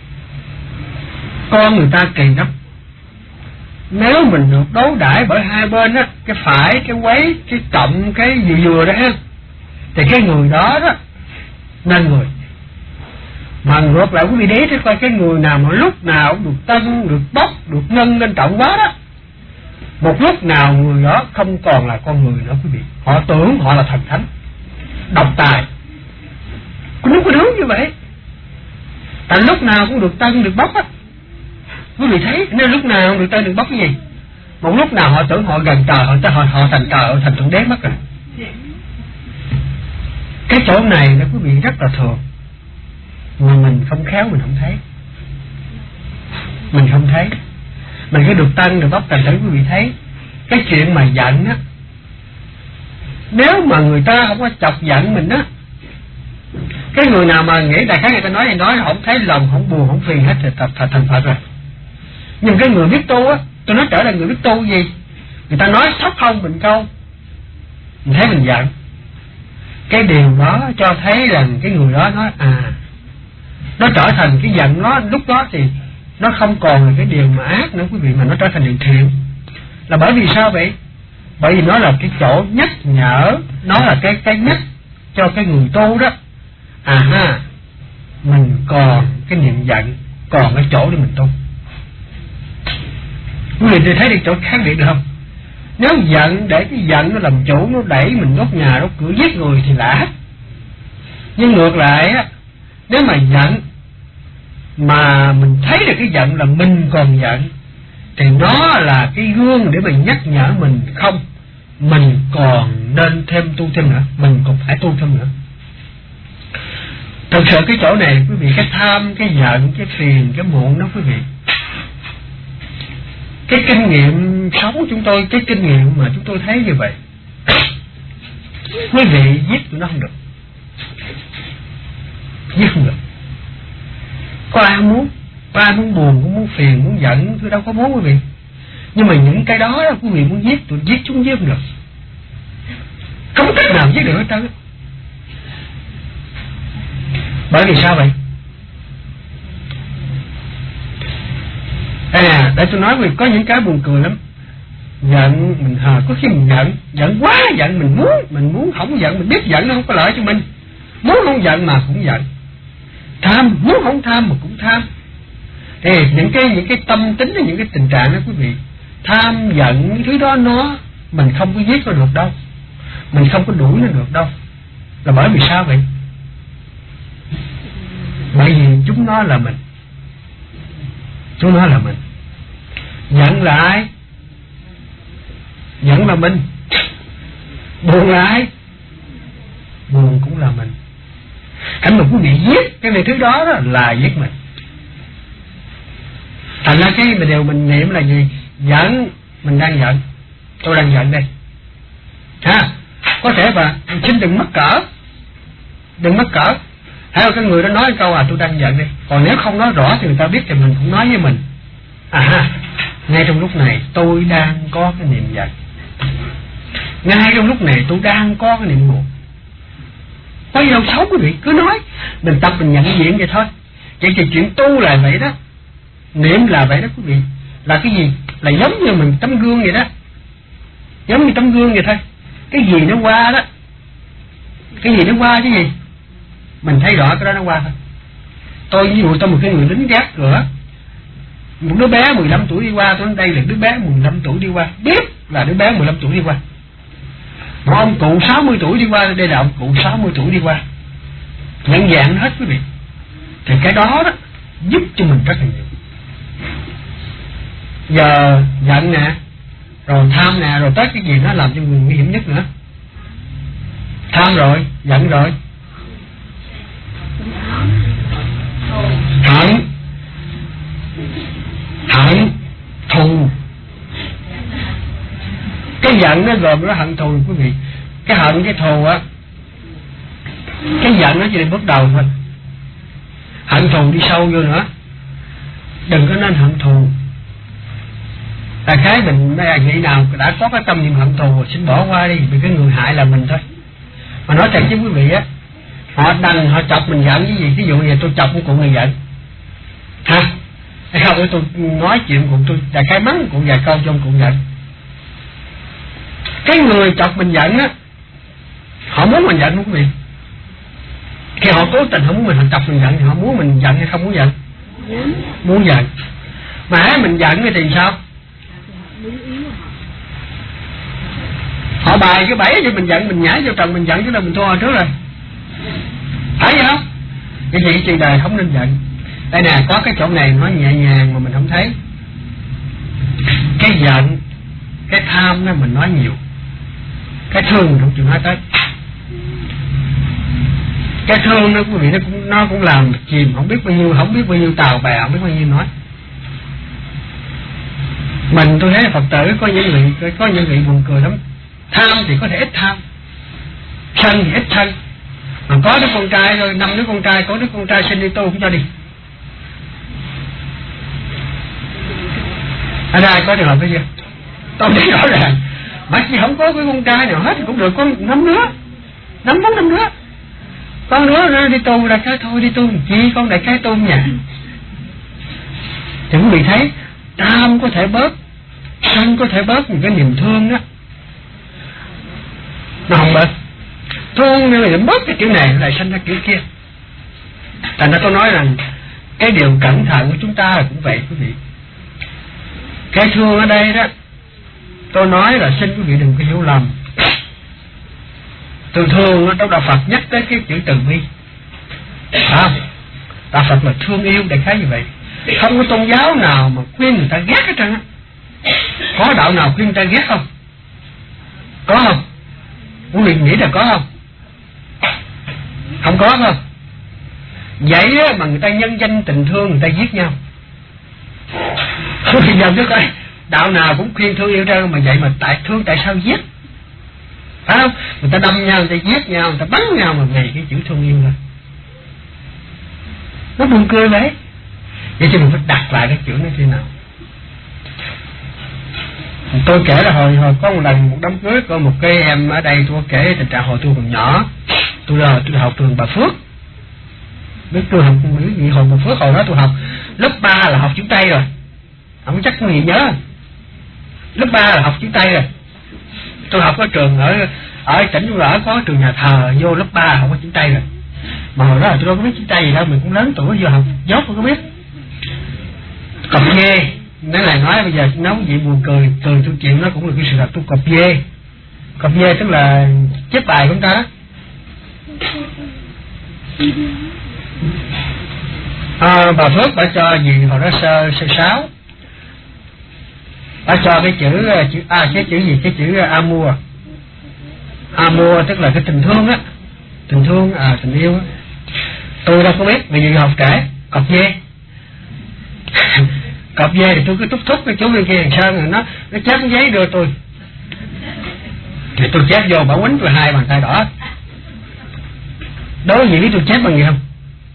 Con người ta kỳ lắm. Nếu mình được đối đãi bởi hai bên á, cái phải, cái quấy, cái cộng, cái vừa đó ha, thì cái người đó nên người. Mà ngược lại quý vị để thấy coi cái người nào mà lúc nào cũng được tân, được bóc, được nâng lên trọng quá đó, một lúc nào người đó không còn là con người nữa quý vị. Họ tưởng họ là thần thánh, độc tài. Cũng có đúng như vậy. Tại lúc nào cũng được tân, được bóc á. Quý vị thấy nên lúc nào cũng được tân, được bóc cái gì. Một lúc nào họ tưởng họ gần trời, họ thành trời, họ thành thượng đế mất rồi. Cái chỗ này đó quý vị rất là thường, mà mình không khéo mình không thấy. Mình không thấy. Mình cứ được tăng được bóc thành thử quý vị thấy. Cái chuyện mà giận á, nếu mà người ta không có chọc giận mình á, cái người nào mà nghĩ đại khái người ta nói không thấy lòng, không buồn, không phiền hết thì thành Phật rồi. Nhưng cái người biết tu á, tôi nói trở lại người biết tu gì, người ta nói sốc không mình câu, mình thấy mình giận. Cái điều đó cho thấy rằng cái người đó nói nó trở thành cái giận nó lúc đó thì nó không còn là cái điều mà ác nữa quý vị, mà nó trở thành điều thiện. Là bởi vì sao vậy? Bởi vì nó là cái chỗ nhắc nhở, nó là cái nhắc cho cái người tu đó, mình còn cái niệm giận, còn cái chỗ để mình tu. Quý vị thấy được chỗ khác biệt được không? Nếu giận để cái giận nó làm chủ, nó đẩy mình đốt nhà đốt cửa giết người thì lạ. Nhưng ngược lại á, nếu mà giận mà mình thấy được cái giận là mình còn giận, thì nó là cái gương để mình nhắc nhở mình không, mình còn nên thêm tu thêm nữa, mình còn phải tu thêm nữa. Thật sự cái chỗ này quý vị, cái tham, cái giận, cái phiền, cái muộn đó quý vị, cái kinh nghiệm sống chúng tôi, cái kinh nghiệm mà chúng tôi thấy như vậy, quý vị giết tụi nó không được, giết không được. Có ai muốn, có ai muốn buồn, cũng muốn phiền, muốn giận, tôi đâu có muốn quý vị. Nhưng mà những cái đó quý vị muốn giết, tụi giết chúng giết không được, không cách nào giết được hết trơn. Bởi vì sao vậy? Để tôi nói vì có những cái buồn cười lắm. Giận mình có khi mình giận quá, giận mình muốn không giận, mình biết giận nó không có lợi cho mình, muốn không giận mà cũng giận. Tham, muốn không tham mà cũng tham. Thì những cái tâm tính, những cái tình trạng đó quý vị, tham giận những thứ đó mình không có giết nó được đâu, mình không có đuổi nó được đâu. Là bởi vì sao vậy? Bởi vì chúng nó là mình. Chúng nó là mình. Giận là ai? Giận là mình. Buồn là ai? Buồn cũng là mình. Cảnh mà quý vị giết cái này thứ đó là giết mình. Thành ra cái điều mình niệm là gì? Giận, mình đang giận, tôi đang giận đây. Có thể mà xin đừng mắc cỡ, đừng mắc cỡ. Hay là cái người đó nói câu tôi đang giận đi. Còn nếu không nói rõ thì người ta biết thì mình cũng nói với mình, ngay trong lúc này tôi đang có cái niệm giận, ngay trong lúc này tôi đang có cái niệm buồn. Có gì đâu xấu quý vị, cứ nói. Mình tập mình nhận diện vậy thôi. Vậy thì chuyện tu là vậy đó, niệm là vậy đó quý vị. Là cái gì? Là giống như mình tấm gương vậy đó, giống như tấm gương vậy thôi. Cái gì nó qua đó, cái gì nó qua chứ gì, mình thấy rõ cái đó nó qua thôi. Tôi ví dụ tôi một cái người lính gác cửa, một đứa bé 15 tuổi đi qua, tôi nói đây là đứa bé 15 tuổi đi qua, biết là đứa bé 15 tuổi đi qua. Một ông cụ 60 tuổi đi qua, đây là ông cụ 60 tuổi đi qua, nhận dạng hết quý vị. Thì cái đó giúp cho mình rất là nhiều. Giờ giận nè, rồi tham nè, rồi tới cái gì nó làm cho người nguy hiểm nhất nữa. Tham rồi, giận rồi, hận thù. Cái giận nó gồm nó hận thù quý vị. Cái hận cái thù á, cái giận nó chỉ là bước đầu thôi, hận thù đi sâu vô nữa. Đừng có nên hận thù. Đại khái mình nghĩ nào đã có cái tâm niệm hận thù xin bỏ qua đi, vì cái người hại là mình thôi. Mà nói thật với quý vị á, họ chọc mình giận cái gì. Ví dụ như tôi chọc một cụ này giận, hay không tôi nói chuyện cùng tôi đại khái mắng cụ vài câu cho ông cụ giận. Cái người chọc mình giận á, họ muốn mình giận không quý vị? Khi họ cố tình không muốn mình chọc mình giận thì họ muốn mình giận hay không muốn giận? Muốn giận. Mà hãy mình giận thì sao? Họ bài cái bẫy cho mình giận, mình nhảy vô trần mình giận, chứ là mình thua trước rồi. Phải vậy không? Cái gì trên đời không nên giận. Đây nè, có cái chỗ này nó nhẹ nhàng mà mình không thấy. Cái giận, cái tham đó mình nói nhiều, cái thương mình không chịu nói tới. Cái thương đó quý vị nó cũng làm chìm không biết bao nhiêu tàu bè, không biết bao nhiêu nói. Tôi thấy Phật tử có những vị buồn cười lắm. Tham thì có thể ít tham, sân thì ít sân. Mà có đứa con trai rồi, 5 đứa con trai, có đứa con trai sinh đi tu cũng cho đi. Ở đây có trường hợp bây giờ tôi thấy rõ ràng, mà chỉ không có cái con trai nào hết cũng được, có 5 đứa, 4 đứa. Con đứa nó đi tu là cái thôi, đi tu chi, con đại cái tu nhà. Thì quý vị thấy tham có thể bớt, sân có thể bớt, một cái niềm thương đó nó không bớt. Thương nên là bớt cái kiểu này lại sanh ra kiểu kia. Thành ra tôi nói rằng cái điều cẩn thận của chúng ta là cũng vậy quý vị. Cái thương ở đây đó, tôi nói là xin quý vị đừng có hiểu lầm. Từ thương trong Đạo Phật nhắc tới cái chữ từ bi. Đạo Phật là thương yêu, đại khái như vậy. Không có tôn giáo nào mà khuyên người ta ghét hết trơn á. Có đạo nào khuyên người ta ghét không? Có không? Quý vị nghĩ là có không? Không có không? Vậy mà người ta nhân danh tình thương người ta giết nhau. Bây giờ cứ coi đạo nào cũng khuyên thương yêu ra, mà vậy mà tại sao giết? Phải không? Người ta đâm nhau, người ta giết nhau, người ta bắn nhau mà ngày cái chữ thương yêu thôi. Nó buồn cười vậy. Vậy thì mình phải đặt lại cái chữ nó thế nào. Tôi kể là hồi có một lần một đám cưới có một cái em ở đây, tôi kể tình trạng hồi tôi còn nhỏ. Tôi học trường Bà Phước. Biết tôi học gì hồi Bà Phước, hồi đó tôi học lớp 3 là học chữ Tây rồi. Không chắc có gì nhớ. Lớp 3 là học chữ Tây rồi. Tôi học ở trường ở tỉnh tôi ở có trường nhà thờ, vô lớp 3 học có chữ Tây rồi. Mà hồi đó là tôi đâu có biết chữ Tây gì đâu, mình cũng lớn tuổi vô học dốt tôi có biết. Cọp dê, nói này nói bây giờ nói gì buồn cười tôi chuyện nó cũng là cái sự thật. Tôi cọp dê. Cọp dê tức là chép bài của chúng ta đó. Bà Phước bà cho gì hồi đó sơ 6. Bà cho cái chữ gì, cái chữ amor. Amor tức là cái tình thương á. Tình thương, tình yêu á. Tôi đâu có biết, vì học trễ. Cọp dê. Cọp dê thì tôi cứ thúc cái chú bên kia thằng Sơn rồi nó chép cái giấy đưa tôi. Thì tôi chép vô, bà quýnh tôi 2 bàn tay đỏ. Đối gì biết tôi chép bằng gì không?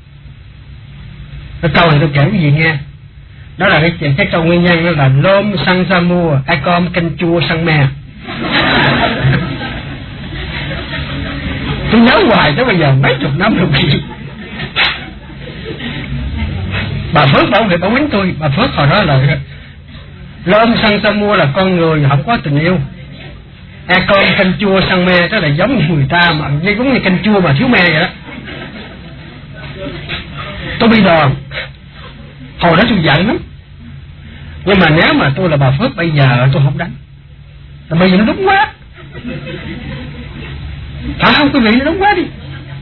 Cái câu này tôi kể cái gì nghe. Đó là cái câu nguyên nhân, đó là lôm xăng sa mua, ai com canh chua xăng me. Tôi nhớ hoài tới bây giờ mấy chục năm rồi bị. Bà Phước bảo vệ bà quýnh tôi. Bà Phước hồi đó là lôm xăng sa mua là con người không có tình yêu. Ai com canh chua xăng me tức là giống như người ta mà giống như canh chua mà thiếu me vậy đó. Tôi bị đòn. Hồi đó tôi giận lắm. Nhưng mà nếu mà tôi là bà Phước bây giờ tôi không đánh. Là bây giờ nó đúng quá. Phải không quý vị, nó đúng quá đi.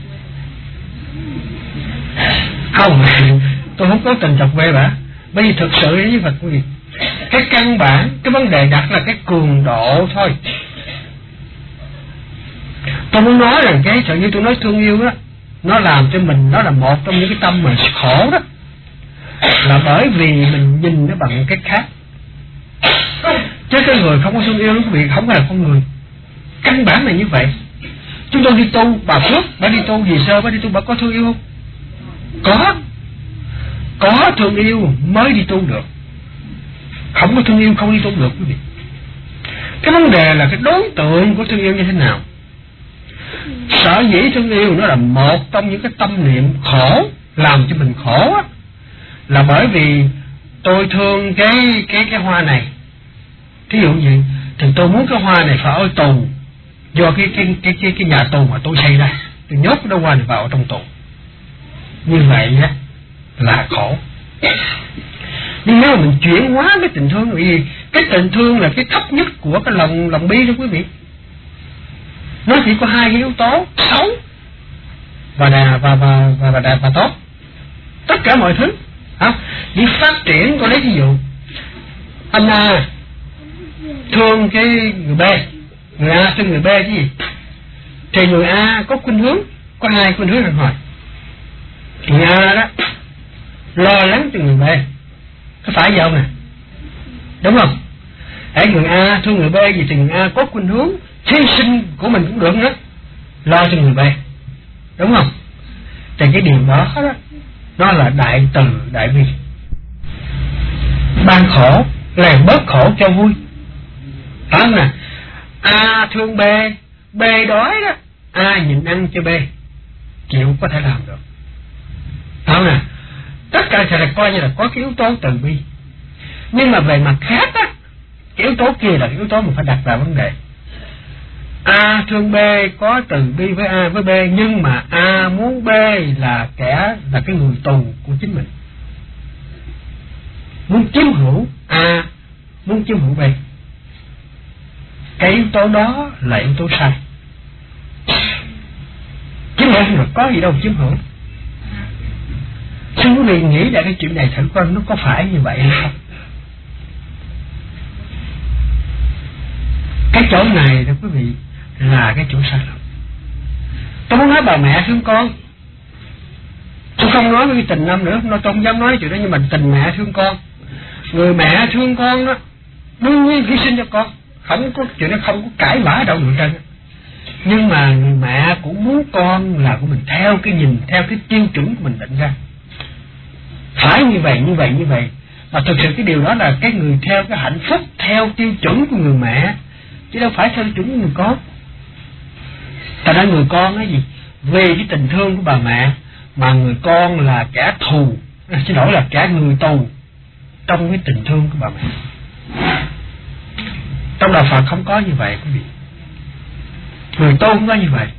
Không, tôi không có tình chọc về bà. Bởi vì thực sự với Phật quý vị, cái căn bản, cái vấn đề đặt là cái cường độ thôi. Tôi muốn nói rằng cái sự như tôi nói thương yêu đó, nó làm cho mình, nó là một trong những cái tâm mà khổ đó, là bởi vì mình nhìn nó bằng cách khác. Chứ cái người không có thương yêu quý vị không phải là con người. Căn bản là như vậy. Chúng tôi đi tu, bà Phước bà đi tu gì sơ, bà đi tu bà có thương yêu không? Có thương yêu mới đi tu được. Không có thương yêu không đi tu được quý vị. Cái vấn đề là cái đối tượng của thương yêu như thế nào. Sở dĩ thương yêu nó là một trong những cái tâm niệm khổ, làm cho mình khổ á, là bởi vì tôi thương cái hoa này. Thí dụ gì thì tôi muốn cái hoa này phải ở tù, do cái nhà tù mà tôi xây ra, tôi nhốt cái đóa hoa này vào trong tù. Như vậy á là khổ. Nhưng nếu mà mình chuyển hóa cái tình thương, vì cái tình thương là cái thấp nhất của cái lòng bi đó quý vị. Nó chỉ có 2 cái yếu tố xấu và tốt. Tất cả mọi thứ đi phát triển. Tôi lấy ví dụ anh A thương cái người B, người A thương người B chứ gì, thì người A có khuynh hướng có hai khuynh hướng đàn hồi. Người A đó lo lắng cho người B, có phải vậy không nè? Đúng không? Ở người A thương người B vì thì người A có khuynh hướng hy sinh của mình cũng được nữa, lo cho người B, đúng không? Thì cái điều đó nó là đại từ đại bi, ban khổ làm bớt khổ cho vui, phải không nè? A thương B, B đói đó, A nhịn ăn cho B, chịu có thể làm được, phải không nè? Tất cả sẽ là coi như là có cái yếu tố từ bi. Nhưng mà về mặt khác á, cái yếu tố kia là cái yếu tố mình phải đặt vào vấn đề. A thương B có từ bi với A với B, nhưng mà A muốn B là cái người tù của chính mình, muốn chiếm hữu A, muốn chiếm hữu B. Cái yếu tố đó là yếu tố sai. Chiếm hữu không được, có gì đâu chiếm hữu. Xin quý vị nghĩ lại cái chuyện này thử coi nó có phải như vậy hay không. Cái chỗ này đó quý vị là cái chỗ sai lầm. Tôi muốn nói bà mẹ thương con, tôi không nói cái tình năm nữa, tôi không dám nói chuyện đó, nhưng mà tình mẹ thương con, người mẹ thương con đó đương nhiên hy sinh cho con, không có chuyện đó, không có cãi vã đâu được trơn. Nhưng mà người mẹ cũng muốn con là của mình theo cái nhìn, theo cái tiêu chuẩn của mình định ra, phải như vậy như vậy như vậy. Mà thực sự cái điều đó là cái người theo cái hạnh phúc theo tiêu chuẩn của người mẹ, chứ đâu phải theo tiêu chuẩn của người con. Tại đó người con nói gì, vì cái tình thương của bà mẹ mà người con là kẻ thù, xin lỗi là kẻ người tù trong cái tình thương của bà mẹ. Trong đạo Phật không có như vậy quý vị, người tôn không có như vậy,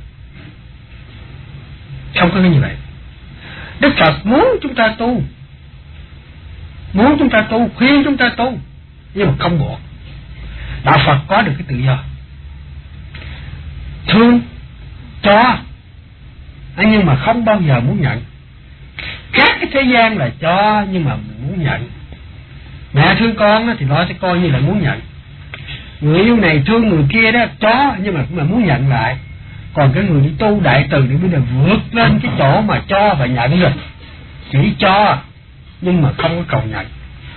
không có như vậy. Đức Phật muốn chúng ta tu, muốn chúng ta tu, khuyên chúng ta tu, nhưng mà không buộc. Đạo Phật có được cái tự do thương cho, nhưng mà không bao giờ muốn nhận. Khác cái thế gian là cho nhưng mà muốn nhận. Mẹ thương con thì nó sẽ coi như là muốn nhận. Người yêu này thương người kia đó cho, nhưng mà cũng là muốn nhận lại. Còn cái người đi tu đại từ thì bây giờ vượt lên cái chỗ mà cho và nhận rồi, chỉ cho nhưng mà không có cầu nhận.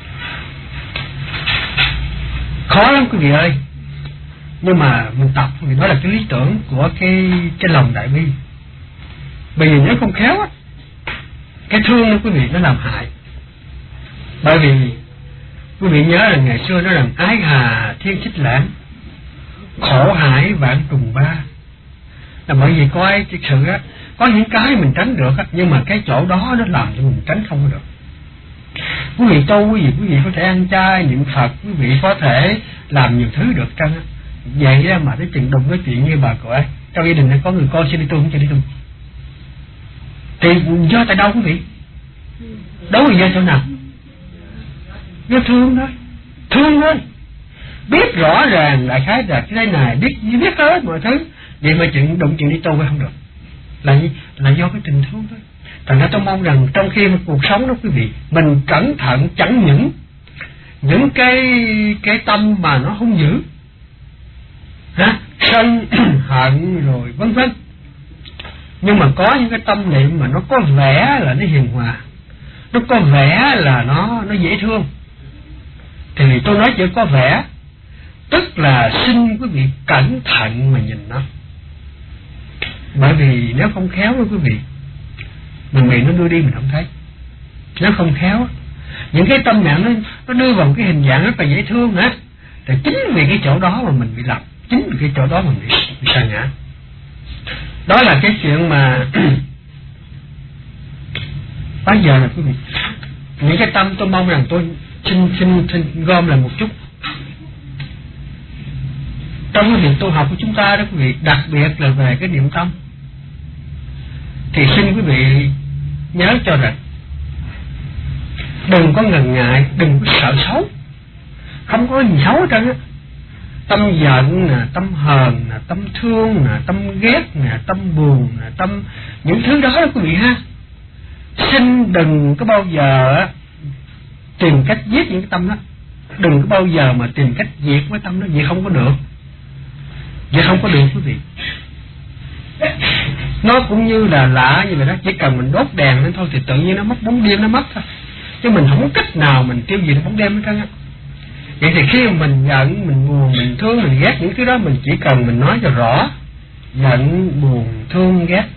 Khó lắm quý vị ơi. Nhưng mà mình tập thì đó là cái lý tưởng của cái lòng đại bi. Bởi vì nếu không khéo á, cái thương đó quý vị nó làm hại. Bởi vì quý vị nhớ là ngày xưa nó làm ái hà thiên xích lãng, khổ hải vạn trùng ba. Là bởi vì có ai thực sự á, có những cái mình tránh được á, nhưng mà cái chỗ đó nó làm cho mình tránh không có được. Quý vị tu, quý vị có thể ăn chay niệm Phật, quý vị có thể làm nhiều thứ được trăng á. Vậy đó mà tới chừng đụng nói chuyện như bà cậu ấy, trong gia đình này có người con sẽ đi tu không cho đi tu, thì do tại đâu quý vị? Đâu là do chỗ nào? Do thương thôi, thương thôi. Biết rõ ràng đại khái là cái này, biết hết mọi thứ, vậy mà đụng chuyện đi tu hay không được, là do cái tình thương thôi. Thành ra tôi mong rằng trong khi cuộc sống đó quý vị, mình cẩn thận chẳng những cái tâm mà nó hung dữ, sân hận rồi vân vân, nhưng mà có những cái tâm niệm mà nó có vẻ là nó hiền hòa, nó có vẻ là nó dễ thương, thì tôi nói chỉ có vẻ, tức là xin quý vị cẩn thận mà nhìn nó. Bởi vì nếu không khéo đó quý vị, mình bị nó đưa đi mình không thấy. Nếu không khéo, những cái tâm niệm nó đưa vào một cái hình dạng rất là dễ thương nữa, thì chính vì cái chỗ đó mà mình bị lầm, chính vì cái chỗ đó mình bị sa ngã. Đó là cái chuyện mà bây giờ là quý vị, những cái tâm tôi mong rằng tôi xin gom lại một chút. Trong cái việc tu học của chúng ta đó quý vị, đặc biệt là về cái niệm tâm, thì xin quý vị nhớ cho rằng đừng có ngần ngại, đừng có sợ xấu, không có gì xấu hết trơn á. Tâm giận nè, tâm hờn nè, tâm thương nè, tâm ghét nè, tâm buồn nè, tâm những thứ đó quý vị ha. Xin đừng có bao giờ tìm cách giết những cái tâm đó, đừng có bao giờ mà tìm cách diệt với tâm đó, vậy không có được, vậy không có được quý vị. Nó cũng như là lạ như vậy đó, chỉ cần mình đốt đèn lên thôi thì tự nhiên nó mất, bóng đêm nó mất thôi, chứ mình không có cách nào mình tiêu diệt bóng đêm hết trơn á. Vậy thì khi mà mình giận, mình buồn, mình thương, mình ghét những thứ đó, mình chỉ cần mình nói cho rõ giận, buồn, thương, ghét.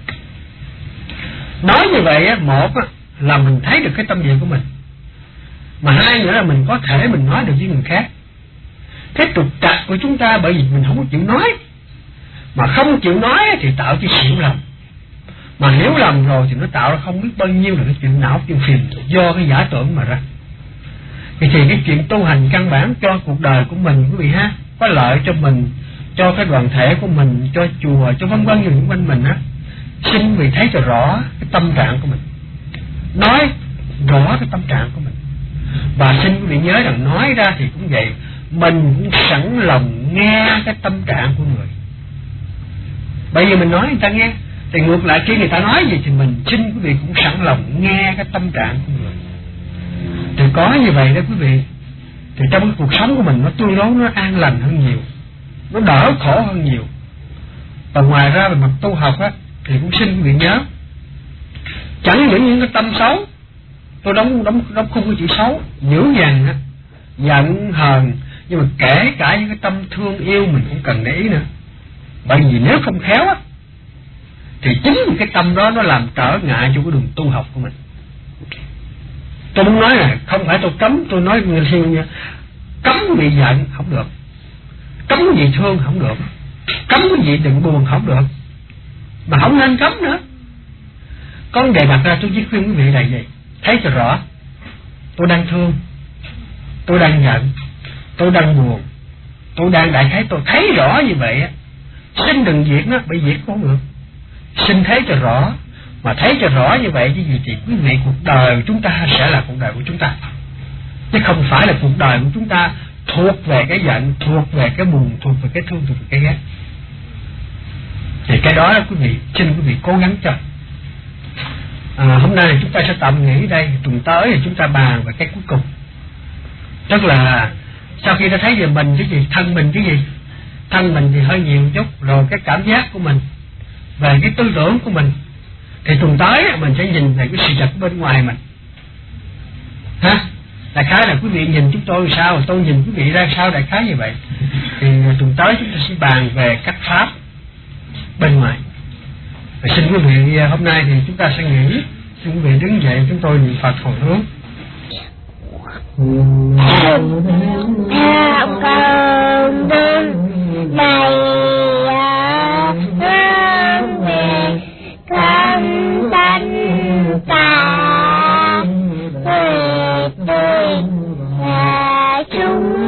Nói như vậy á, một á, là mình thấy được cái tâm địa của mình, mà hai nữa là mình có thể mình nói được với người khác. Cái trục trặc của chúng ta bởi vì mình không có chịu nói, mà không chịu nói thì tạo cho hiểu lầm, mà hiểu lầm rồi thì nó tạo ra không biết bao nhiêu là cái chuyện não, chuyện phiền do cái giả tưởng mà ra. Thì cái chuyện tu hành căn bản cho cuộc đời của mình quý vị ha, có lợi cho mình, cho cái đoàn thể của mình, cho chùa, cho vân vân những quanh mình á. Xin quý vị thấy cho rõ cái tâm trạng của mình, nói rõ cái tâm trạng của mình. Và xin quý vị nhớ rằng nói ra thì cũng vậy, mình cũng sẵn lòng nghe cái tâm trạng của người. Bởi vì mình nói người ta nghe, thì ngược lại khi người ta nói gì thì mình xin quý vị cũng sẵn lòng nghe cái tâm trạng của người. Thì có như vậy đó quý vị, thì trong cái cuộc sống của mình nó tương đối nó an lành hơn nhiều, nó đỡ khổ hơn nhiều. Và ngoài ra về mặt tu học á, thì cũng xin quý vị nhớ, chẳng những cái tâm xấu, tôi đóng không có chữ xấu, dữ dằn á, giận hờn, nhưng mà kể cả những cái tâm thương yêu mình cũng cần để ý nữa. Bởi vì nếu không khéo á, thì chính cái tâm đó nó làm trở ngại cho cái đường tu học của mình. Tôi muốn nói là không phải tôi cấm, tôi nói người thiên nha, cấm cái gì giận không được, cấm cái gì thương không được, cấm cái gì đừng buồn không được, mà không nên cấm nữa. Có vấn đề đặt ra, tôi chỉ khuyên quý vị là gì? Thấy cho rõ, tôi đang thương, tôi đang giận, tôi đang buồn, tôi đang đại khái tôi thấy rõ như vậy á, xin đừng diệt nó, bởi diệt cũng không được. Xin thấy cho rõ, mà thấy cho rõ như vậy chứ gì thì quý vị, cuộc đời của chúng ta sẽ là cuộc đời của chúng ta, chứ không phải là cuộc đời của chúng ta thuộc về cái giận, thuộc về cái buồn, thuộc về cái thương, thuộc về cái ghét. Thì cái đó là quý vị, xin quý vị cố gắng cho. Hôm nay chúng ta sẽ tạm nghỉ đây, tuần tới thì chúng ta bàn về cái cuối cùng, tức là sau khi ta thấy về mình cái gì, thân mình cái gì, thân mình thì hơi nhiều chút, rồi cái cảm giác của mình, về cái tư tưởng của mình, thì tuần tới mình sẽ nhìn về cái sự vật bên ngoài mình, ha. Đại khái là quý vị nhìn chúng tôi sao, tôi nhìn quý vị ra sao, đại khái như vậy. Thì tuần tới chúng ta sẽ bàn về các pháp bên ngoài. Và xin quý vị, hôm nay thì chúng ta sẽ nghỉ. Xin quý vị đứng dậy, chúng tôi niệm Phật hồi hướng. Con đứng đây về con tánh ta về tôi là chúng